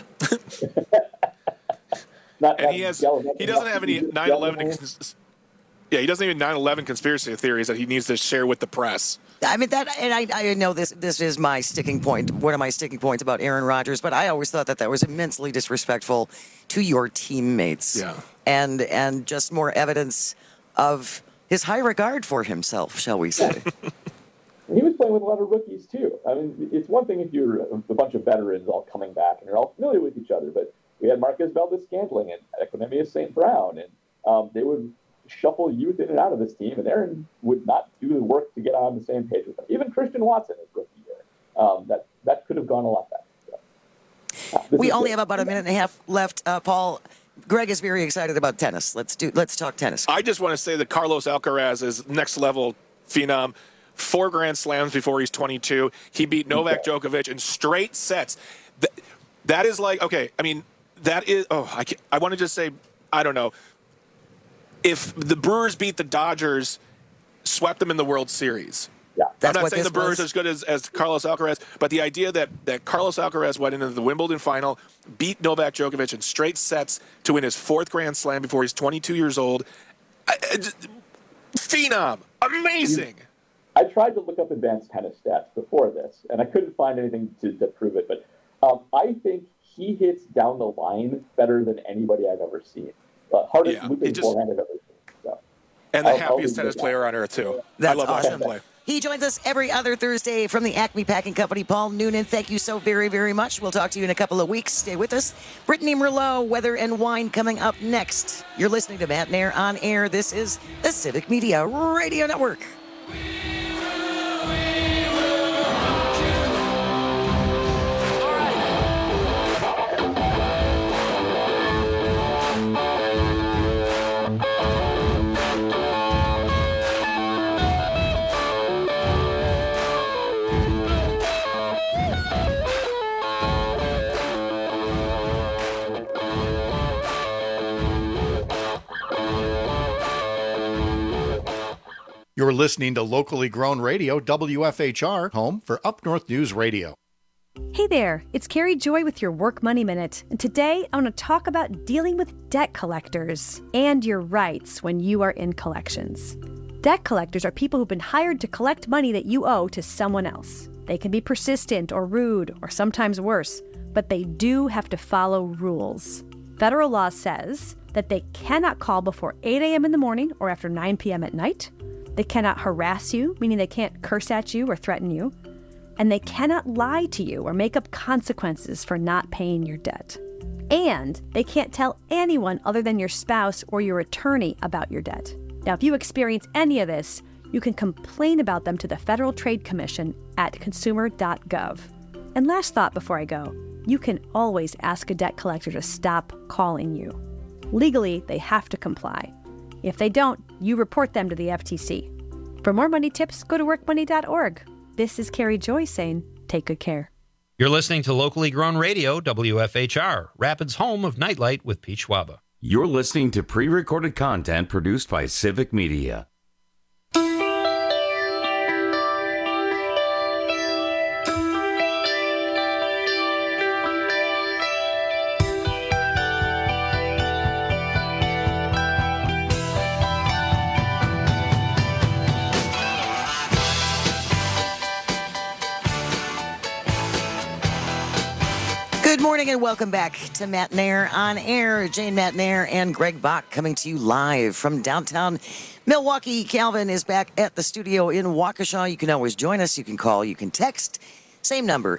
He doesn't have any 9/11. Yeah, he doesn't even 9/11 conspiracy theories that he needs to share with the press. I mean, I know this is my sticking point, one of my sticking points about Aaron Rodgers, but I always thought that was immensely disrespectful to your teammates. Yeah. And just more evidence of his high regard for himself, shall we say. He was playing with a lot of rookies too. I mean, it's one thing if you're a bunch of veterans all coming back and you're all familiar with each other, but we had Marquez Valdez-Scantling and Equanimeous St. Brown, and they would shuffle youth in and out of this team, and Aaron would not do the work to get on the same page with them. Even Christian Watson his rookie year. That could have gone a lot better. So, we only have about a minute and a half left. Paul, Greg is very excited about tennis. Let's talk tennis. I just want to say that Carlos Alcaraz is next level phenom. 4 Grand Slams before he's 22. He beat Novak Djokovic in straight sets. That is like, okay, I mean, that is, I want to just say, I don't know. If the Brewers beat the Dodgers, swept them in the World Series. Yeah, I'm not saying the Brewers are as good as Carlos Alcaraz, but the idea that Carlos Alcaraz went into the Wimbledon final, beat Novak Djokovic in straight sets to win his 4th Grand Slam before he's 22 years old. Phenom. Amazing. I tried to look up advanced tennis stats before this, and I couldn't find anything to prove it, but I think he hits down the line better than anybody I've ever seen. Hardest looping forehand I've ever seen. So. And the happiest tennis player on earth, too. That's I love watching him play. He joins us every other Thursday from the Acme Packing Company. Paul Noonan, thank you so very, very much. We'll talk to you in a couple of weeks. Stay with us. Brittany Merlot, Weather and Wine coming up next. You're listening to Matt Nair on Air. This is the Civic Media Radio Network. You're listening to locally grown radio, WFHR, home for Up North News Radio. Hey there, it's Carrie Joy with your Work Money Minute, and today I want to talk about dealing with debt collectors and your rights when you are in collections. Debt collectors are people who've been hired to collect money that you owe to someone else. They can be persistent or rude or sometimes worse, but they do have to follow rules. Federal law says that they cannot call before 8 a.m. in the morning or after 9 p.m. at night. They cannot harass you, meaning they can't curse at you or threaten you. And they cannot lie to you or make up consequences for not paying your debt. And they can't tell anyone other than your spouse or your attorney about your debt. Now, if you experience any of this, you can complain about them to the Federal Trade Commission at consumer.gov. And last thought before I go, you can always ask a debt collector to stop calling you. Legally, they have to comply. If they don't, you report them to the FTC. For more money tips, go to workmoney.org. This is Carrie Joy saying, take good care. You're listening to locally grown radio, WFHR, Rapids' home of Nightlight with Pete Schwaba. You're listening to pre-recorded content produced by Civic Media. Good morning and welcome back to Matt Nair on Air. Jane Matt Nair and Greg Bach coming to you live from downtown Milwaukee. Calvin is back at the studio in Waukesha. You can always join us. You can call. You can text. Same number,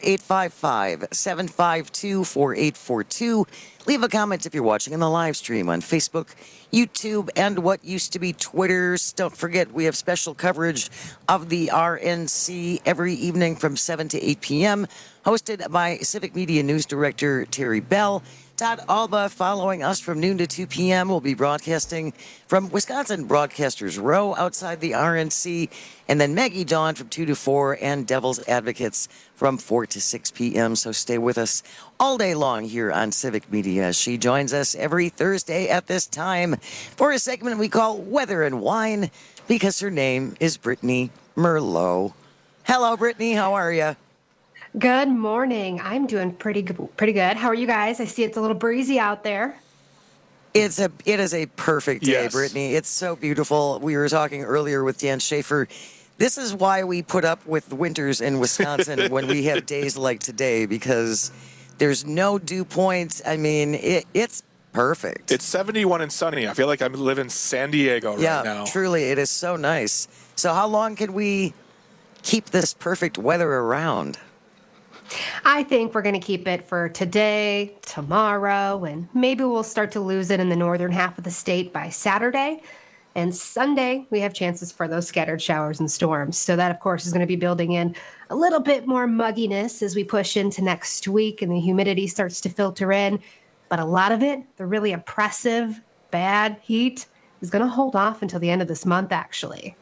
855-752-4842. Leave a comment if you're watching in the live stream on Facebook, YouTube, and what used to be Twitter's. Don't forget, we have special coverage of the RNC every evening from 7 to 8 p.m., hosted by Civic Media News Director Terry Bell. Todd Alba, following us from noon to 2 p.m., will be broadcasting from Wisconsin Broadcasters Row outside the RNC. And then Maggie Dawn from 2 to 4 and Devil's Advocates from 4 to 6 p.m. So stay with us all day long here on Civic Media. She joins us every Thursday at this time for a segment we call Weather and Wine because her name is Brittany Merlot. Hello, Brittany. How are you? Good morning. I'm doing pretty good. How are you guys? I see it's a little breezy out there. It is a perfect day, Brittany. It's so beautiful. We were talking earlier with Dan Schaefer. This is why we put up with winters in Wisconsin when we have days like today, because there's no dew point. I mean, it's perfect. It's 71 and sunny. I feel like I live in San Diego right now. Yeah, truly. It is so nice. So how long can we keep this perfect weather around? I think we're going to keep it for today, tomorrow, and maybe we'll start to lose it in the northern half of the state by Saturday. And Sunday, we have chances for those scattered showers and storms. So that, of course, is going to be building in a little bit more mugginess as we push into next week and the humidity starts to filter in. But a lot of it, the really oppressive, bad heat, is going to hold off until the end of this month, actually.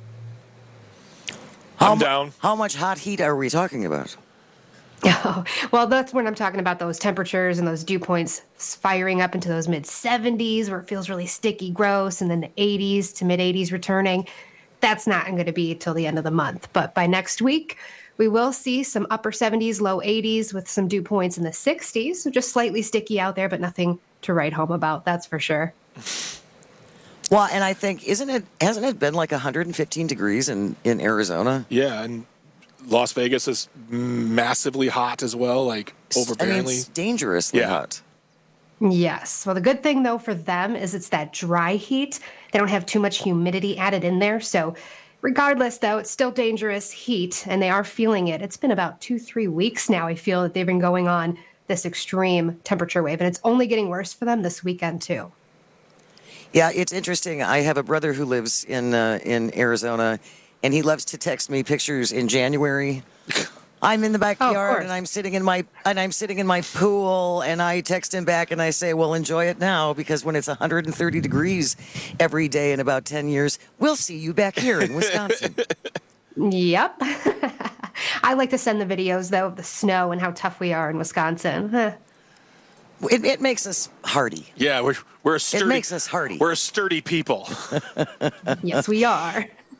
I'm down. How much hot heat are we talking about? Oh, well, that's when I'm talking about those temperatures and those dew points firing up into those mid-70s where it feels really sticky, gross, and then the 80s to mid-80s returning. That's not going to be till the end of the month. But by next week, we will see some upper 70s, low 80s with some dew points in the 60s. So just slightly sticky out there, but nothing to write home about. That's for sure. Well, and I think, hasn't it been like 115 degrees in Arizona? Yeah, and Las Vegas is massively hot as well, like overbearingly. I mean, it's dangerously hot. Yes. Well, the good thing, though, for them is it's that dry heat. They don't have too much humidity added in there. So regardless, though, it's still dangerous heat, and they are feeling it. It's been about 2-3 weeks now, I feel, that they've been going on this extreme temperature wave, and it's only getting worse for them this weekend, too. Yeah, it's interesting. I have a brother who lives in Arizona, and he loves to text me pictures in January. I'm in the backyard and I'm sitting in my pool, and I text him back and I say, "Well, enjoy it now, because when it's 130 degrees every day in about 10 years, we'll see you back here in Wisconsin." Yep. I like to send the videos though of the snow and how tough we are in Wisconsin. It makes us hardy. Yeah, we're a sturdy. It makes us hardy. We're a sturdy people. Yes, we are.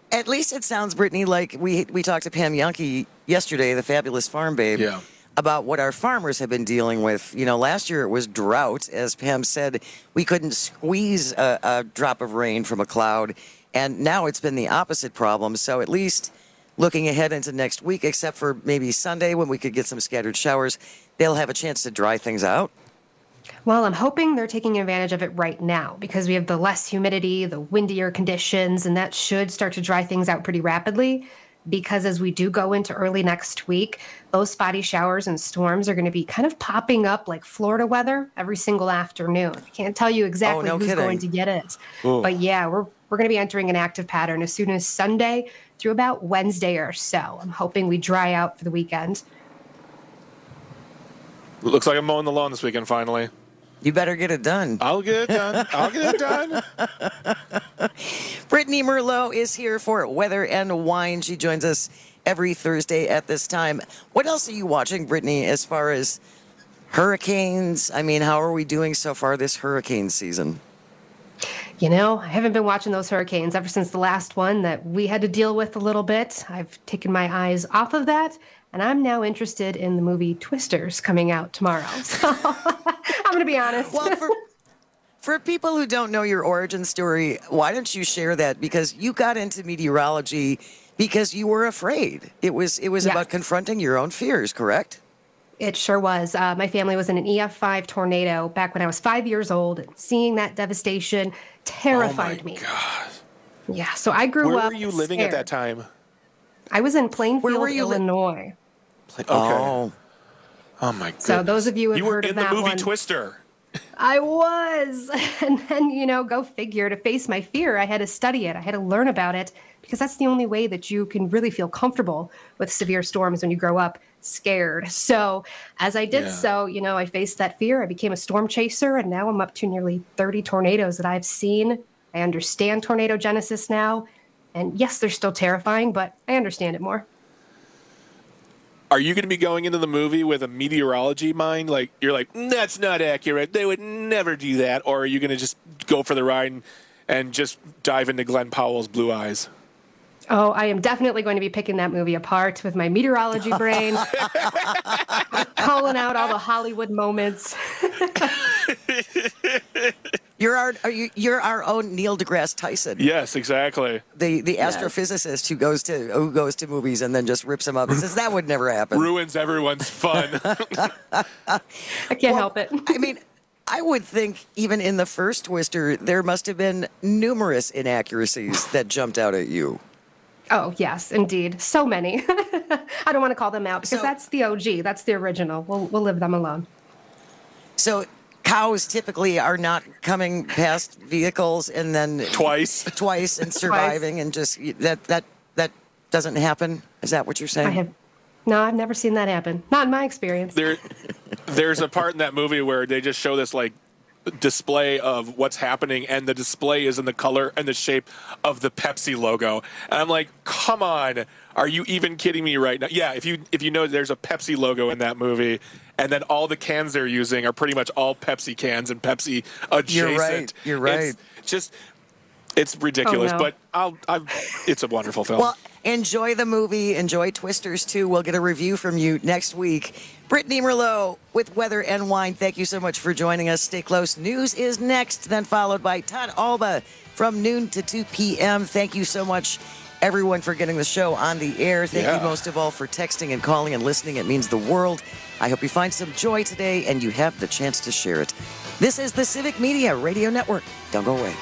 At least it sounds, Brittany, like we talked to Pam Yonke yesterday, the fabulous farm babe, about what our farmers have been dealing with. Last year it was drought. As Pam said, we couldn't squeeze a drop of rain from a cloud. And now it's been the opposite problem. So at least looking ahead into next week, except for maybe Sunday when we could get some scattered showers, they'll have a chance to dry things out. Well, I'm hoping they're taking advantage of it right now because we have the less humidity, the windier conditions, and that should start to dry things out pretty rapidly. Because as we do go into early next week, those spotty showers and storms are going to be kind of popping up like Florida weather every single afternoon. I can't tell you exactly who's going to get it. Ooh. But yeah, we're going to be entering an active pattern as soon as Sunday through about Wednesday or so. I'm hoping we dry out for the weekend. Looks like I'm mowing the lawn this weekend finally. You better get it done. I'll get it done. Brittany Merlot is here for Weather and Wine. She joins us every Thursday at this time. What else are you watching, Brittany, as far as hurricanes? I mean, how are we doing so far this hurricane season? I haven't been watching those hurricanes ever since the last one that we had to deal with a little bit. I've taken my eyes off of that, and I'm now interested in the movie Twisters coming out tomorrow. So I'm going to be honest. Well, for people who don't know your origin story, why don't you share that? Because you got into meteorology because you were afraid. It was about confronting your own fears, correct? It sure was. My family was in an EF5 tornado back when I was 5 years old. And seeing that devastation terrified me. God. Yeah, so I grew up. Where were you living at that time? I was in Plainfield, Illinois. Okay. Oh my God. So those of you who have heard of that one. You were in the movie Twister. I was. And then, go figure, to face my fear, I had to study it. I had to learn about it because that's the only way that you can really feel comfortable with severe storms when you grow up scared. So as I did I faced that fear. I became a storm chaser, and now I'm up to nearly 30 tornadoes that I've seen. I understand tornado genesis now. And yes, they're still terrifying, but I understand it more. Are you going to be going into the movie with a meteorology mind? Like, you're like, that's not accurate. They would never do that. Or are you going to just go for the ride and just dive into Glenn Powell's blue eyes? Oh, I am definitely going to be picking that movie apart with my meteorology brain, calling out all the Hollywood moments. You're our own Neil deGrasse Tyson. Yes, exactly. The astrophysicist who goes to movies and then just rips them up and says that would never happen. Ruins everyone's fun. I can't help it. I mean, I would think even in the first Twister, there must have been numerous inaccuracies that jumped out at you. Oh, yes, indeed. So many. I don't want to call them out because that's the OG. That's the original. We'll leave them alone. So cows typically are not coming past vehicles and then twice and surviving and just that doesn't happen. Is that what you're saying? No, I've never seen that happen. Not in my experience. There's a part in that movie where they just show this display of what's happening, and the display is in the color and the shape of the Pepsi logo. And I'm like, come on, are you even kidding me right now? Yeah, if you know, there's a Pepsi logo in that movie, and then all the cans they're using are pretty much all Pepsi cans and Pepsi adjacent. You're right. It's ridiculous, but it's a wonderful film. Well, enjoy the movie. Enjoy Twisters, too. We'll get a review from you next week. Brittany Merlot with Weather and Wine, thank you so much for joining us. Stay close. News is next, then followed by Todd Alba from noon to 2 p.m. Thank you so much, everyone, for getting the show on the air. Thank you most of all for texting and calling and listening. It means the world. I hope you find some joy today and you have the chance to share it. This is the Civic Media Radio Network. Don't go away.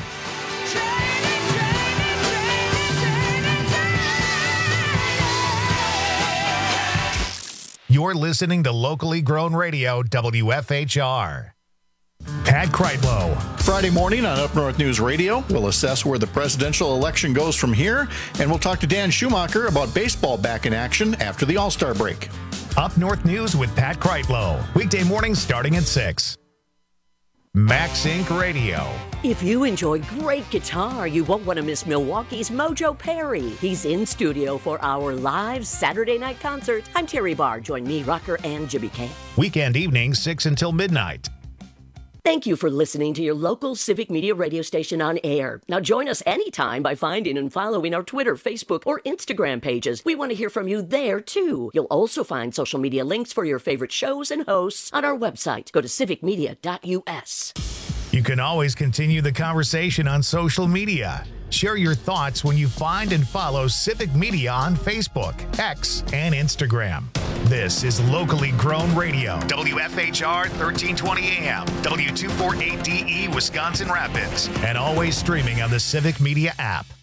You're listening to locally grown radio, WFHR. Pat Kreitlow. Friday morning on Up North News Radio, we'll assess where the presidential election goes from here, and we'll talk to Dan Schumacher about baseball back in action after the All-Star break. Up North News with Pat Kreitlow. Weekday mornings starting at 6. Max Inc. Radio. If you enjoy great guitar, you won't want to miss Milwaukee's Mojo Perry. He's in studio for our live Saturday night concert. I'm Terry Barr. Join me, Rocker, and Jimmy K. Weekend evenings, 6 until midnight. Thank you for listening to your local Civic Media radio station on air. Now join us anytime by finding and following our Twitter, Facebook, or Instagram pages. We want to hear from you there, too. You'll also find social media links for your favorite shows and hosts on our website. Go to civicmedia.us. You can always continue the conversation on social media. Share your thoughts when you find and follow Civic Media on Facebook, X, and Instagram. This is locally grown radio. WFHR 1320 AM, W248DE, Wisconsin Rapids, and always streaming on the Civic Media app.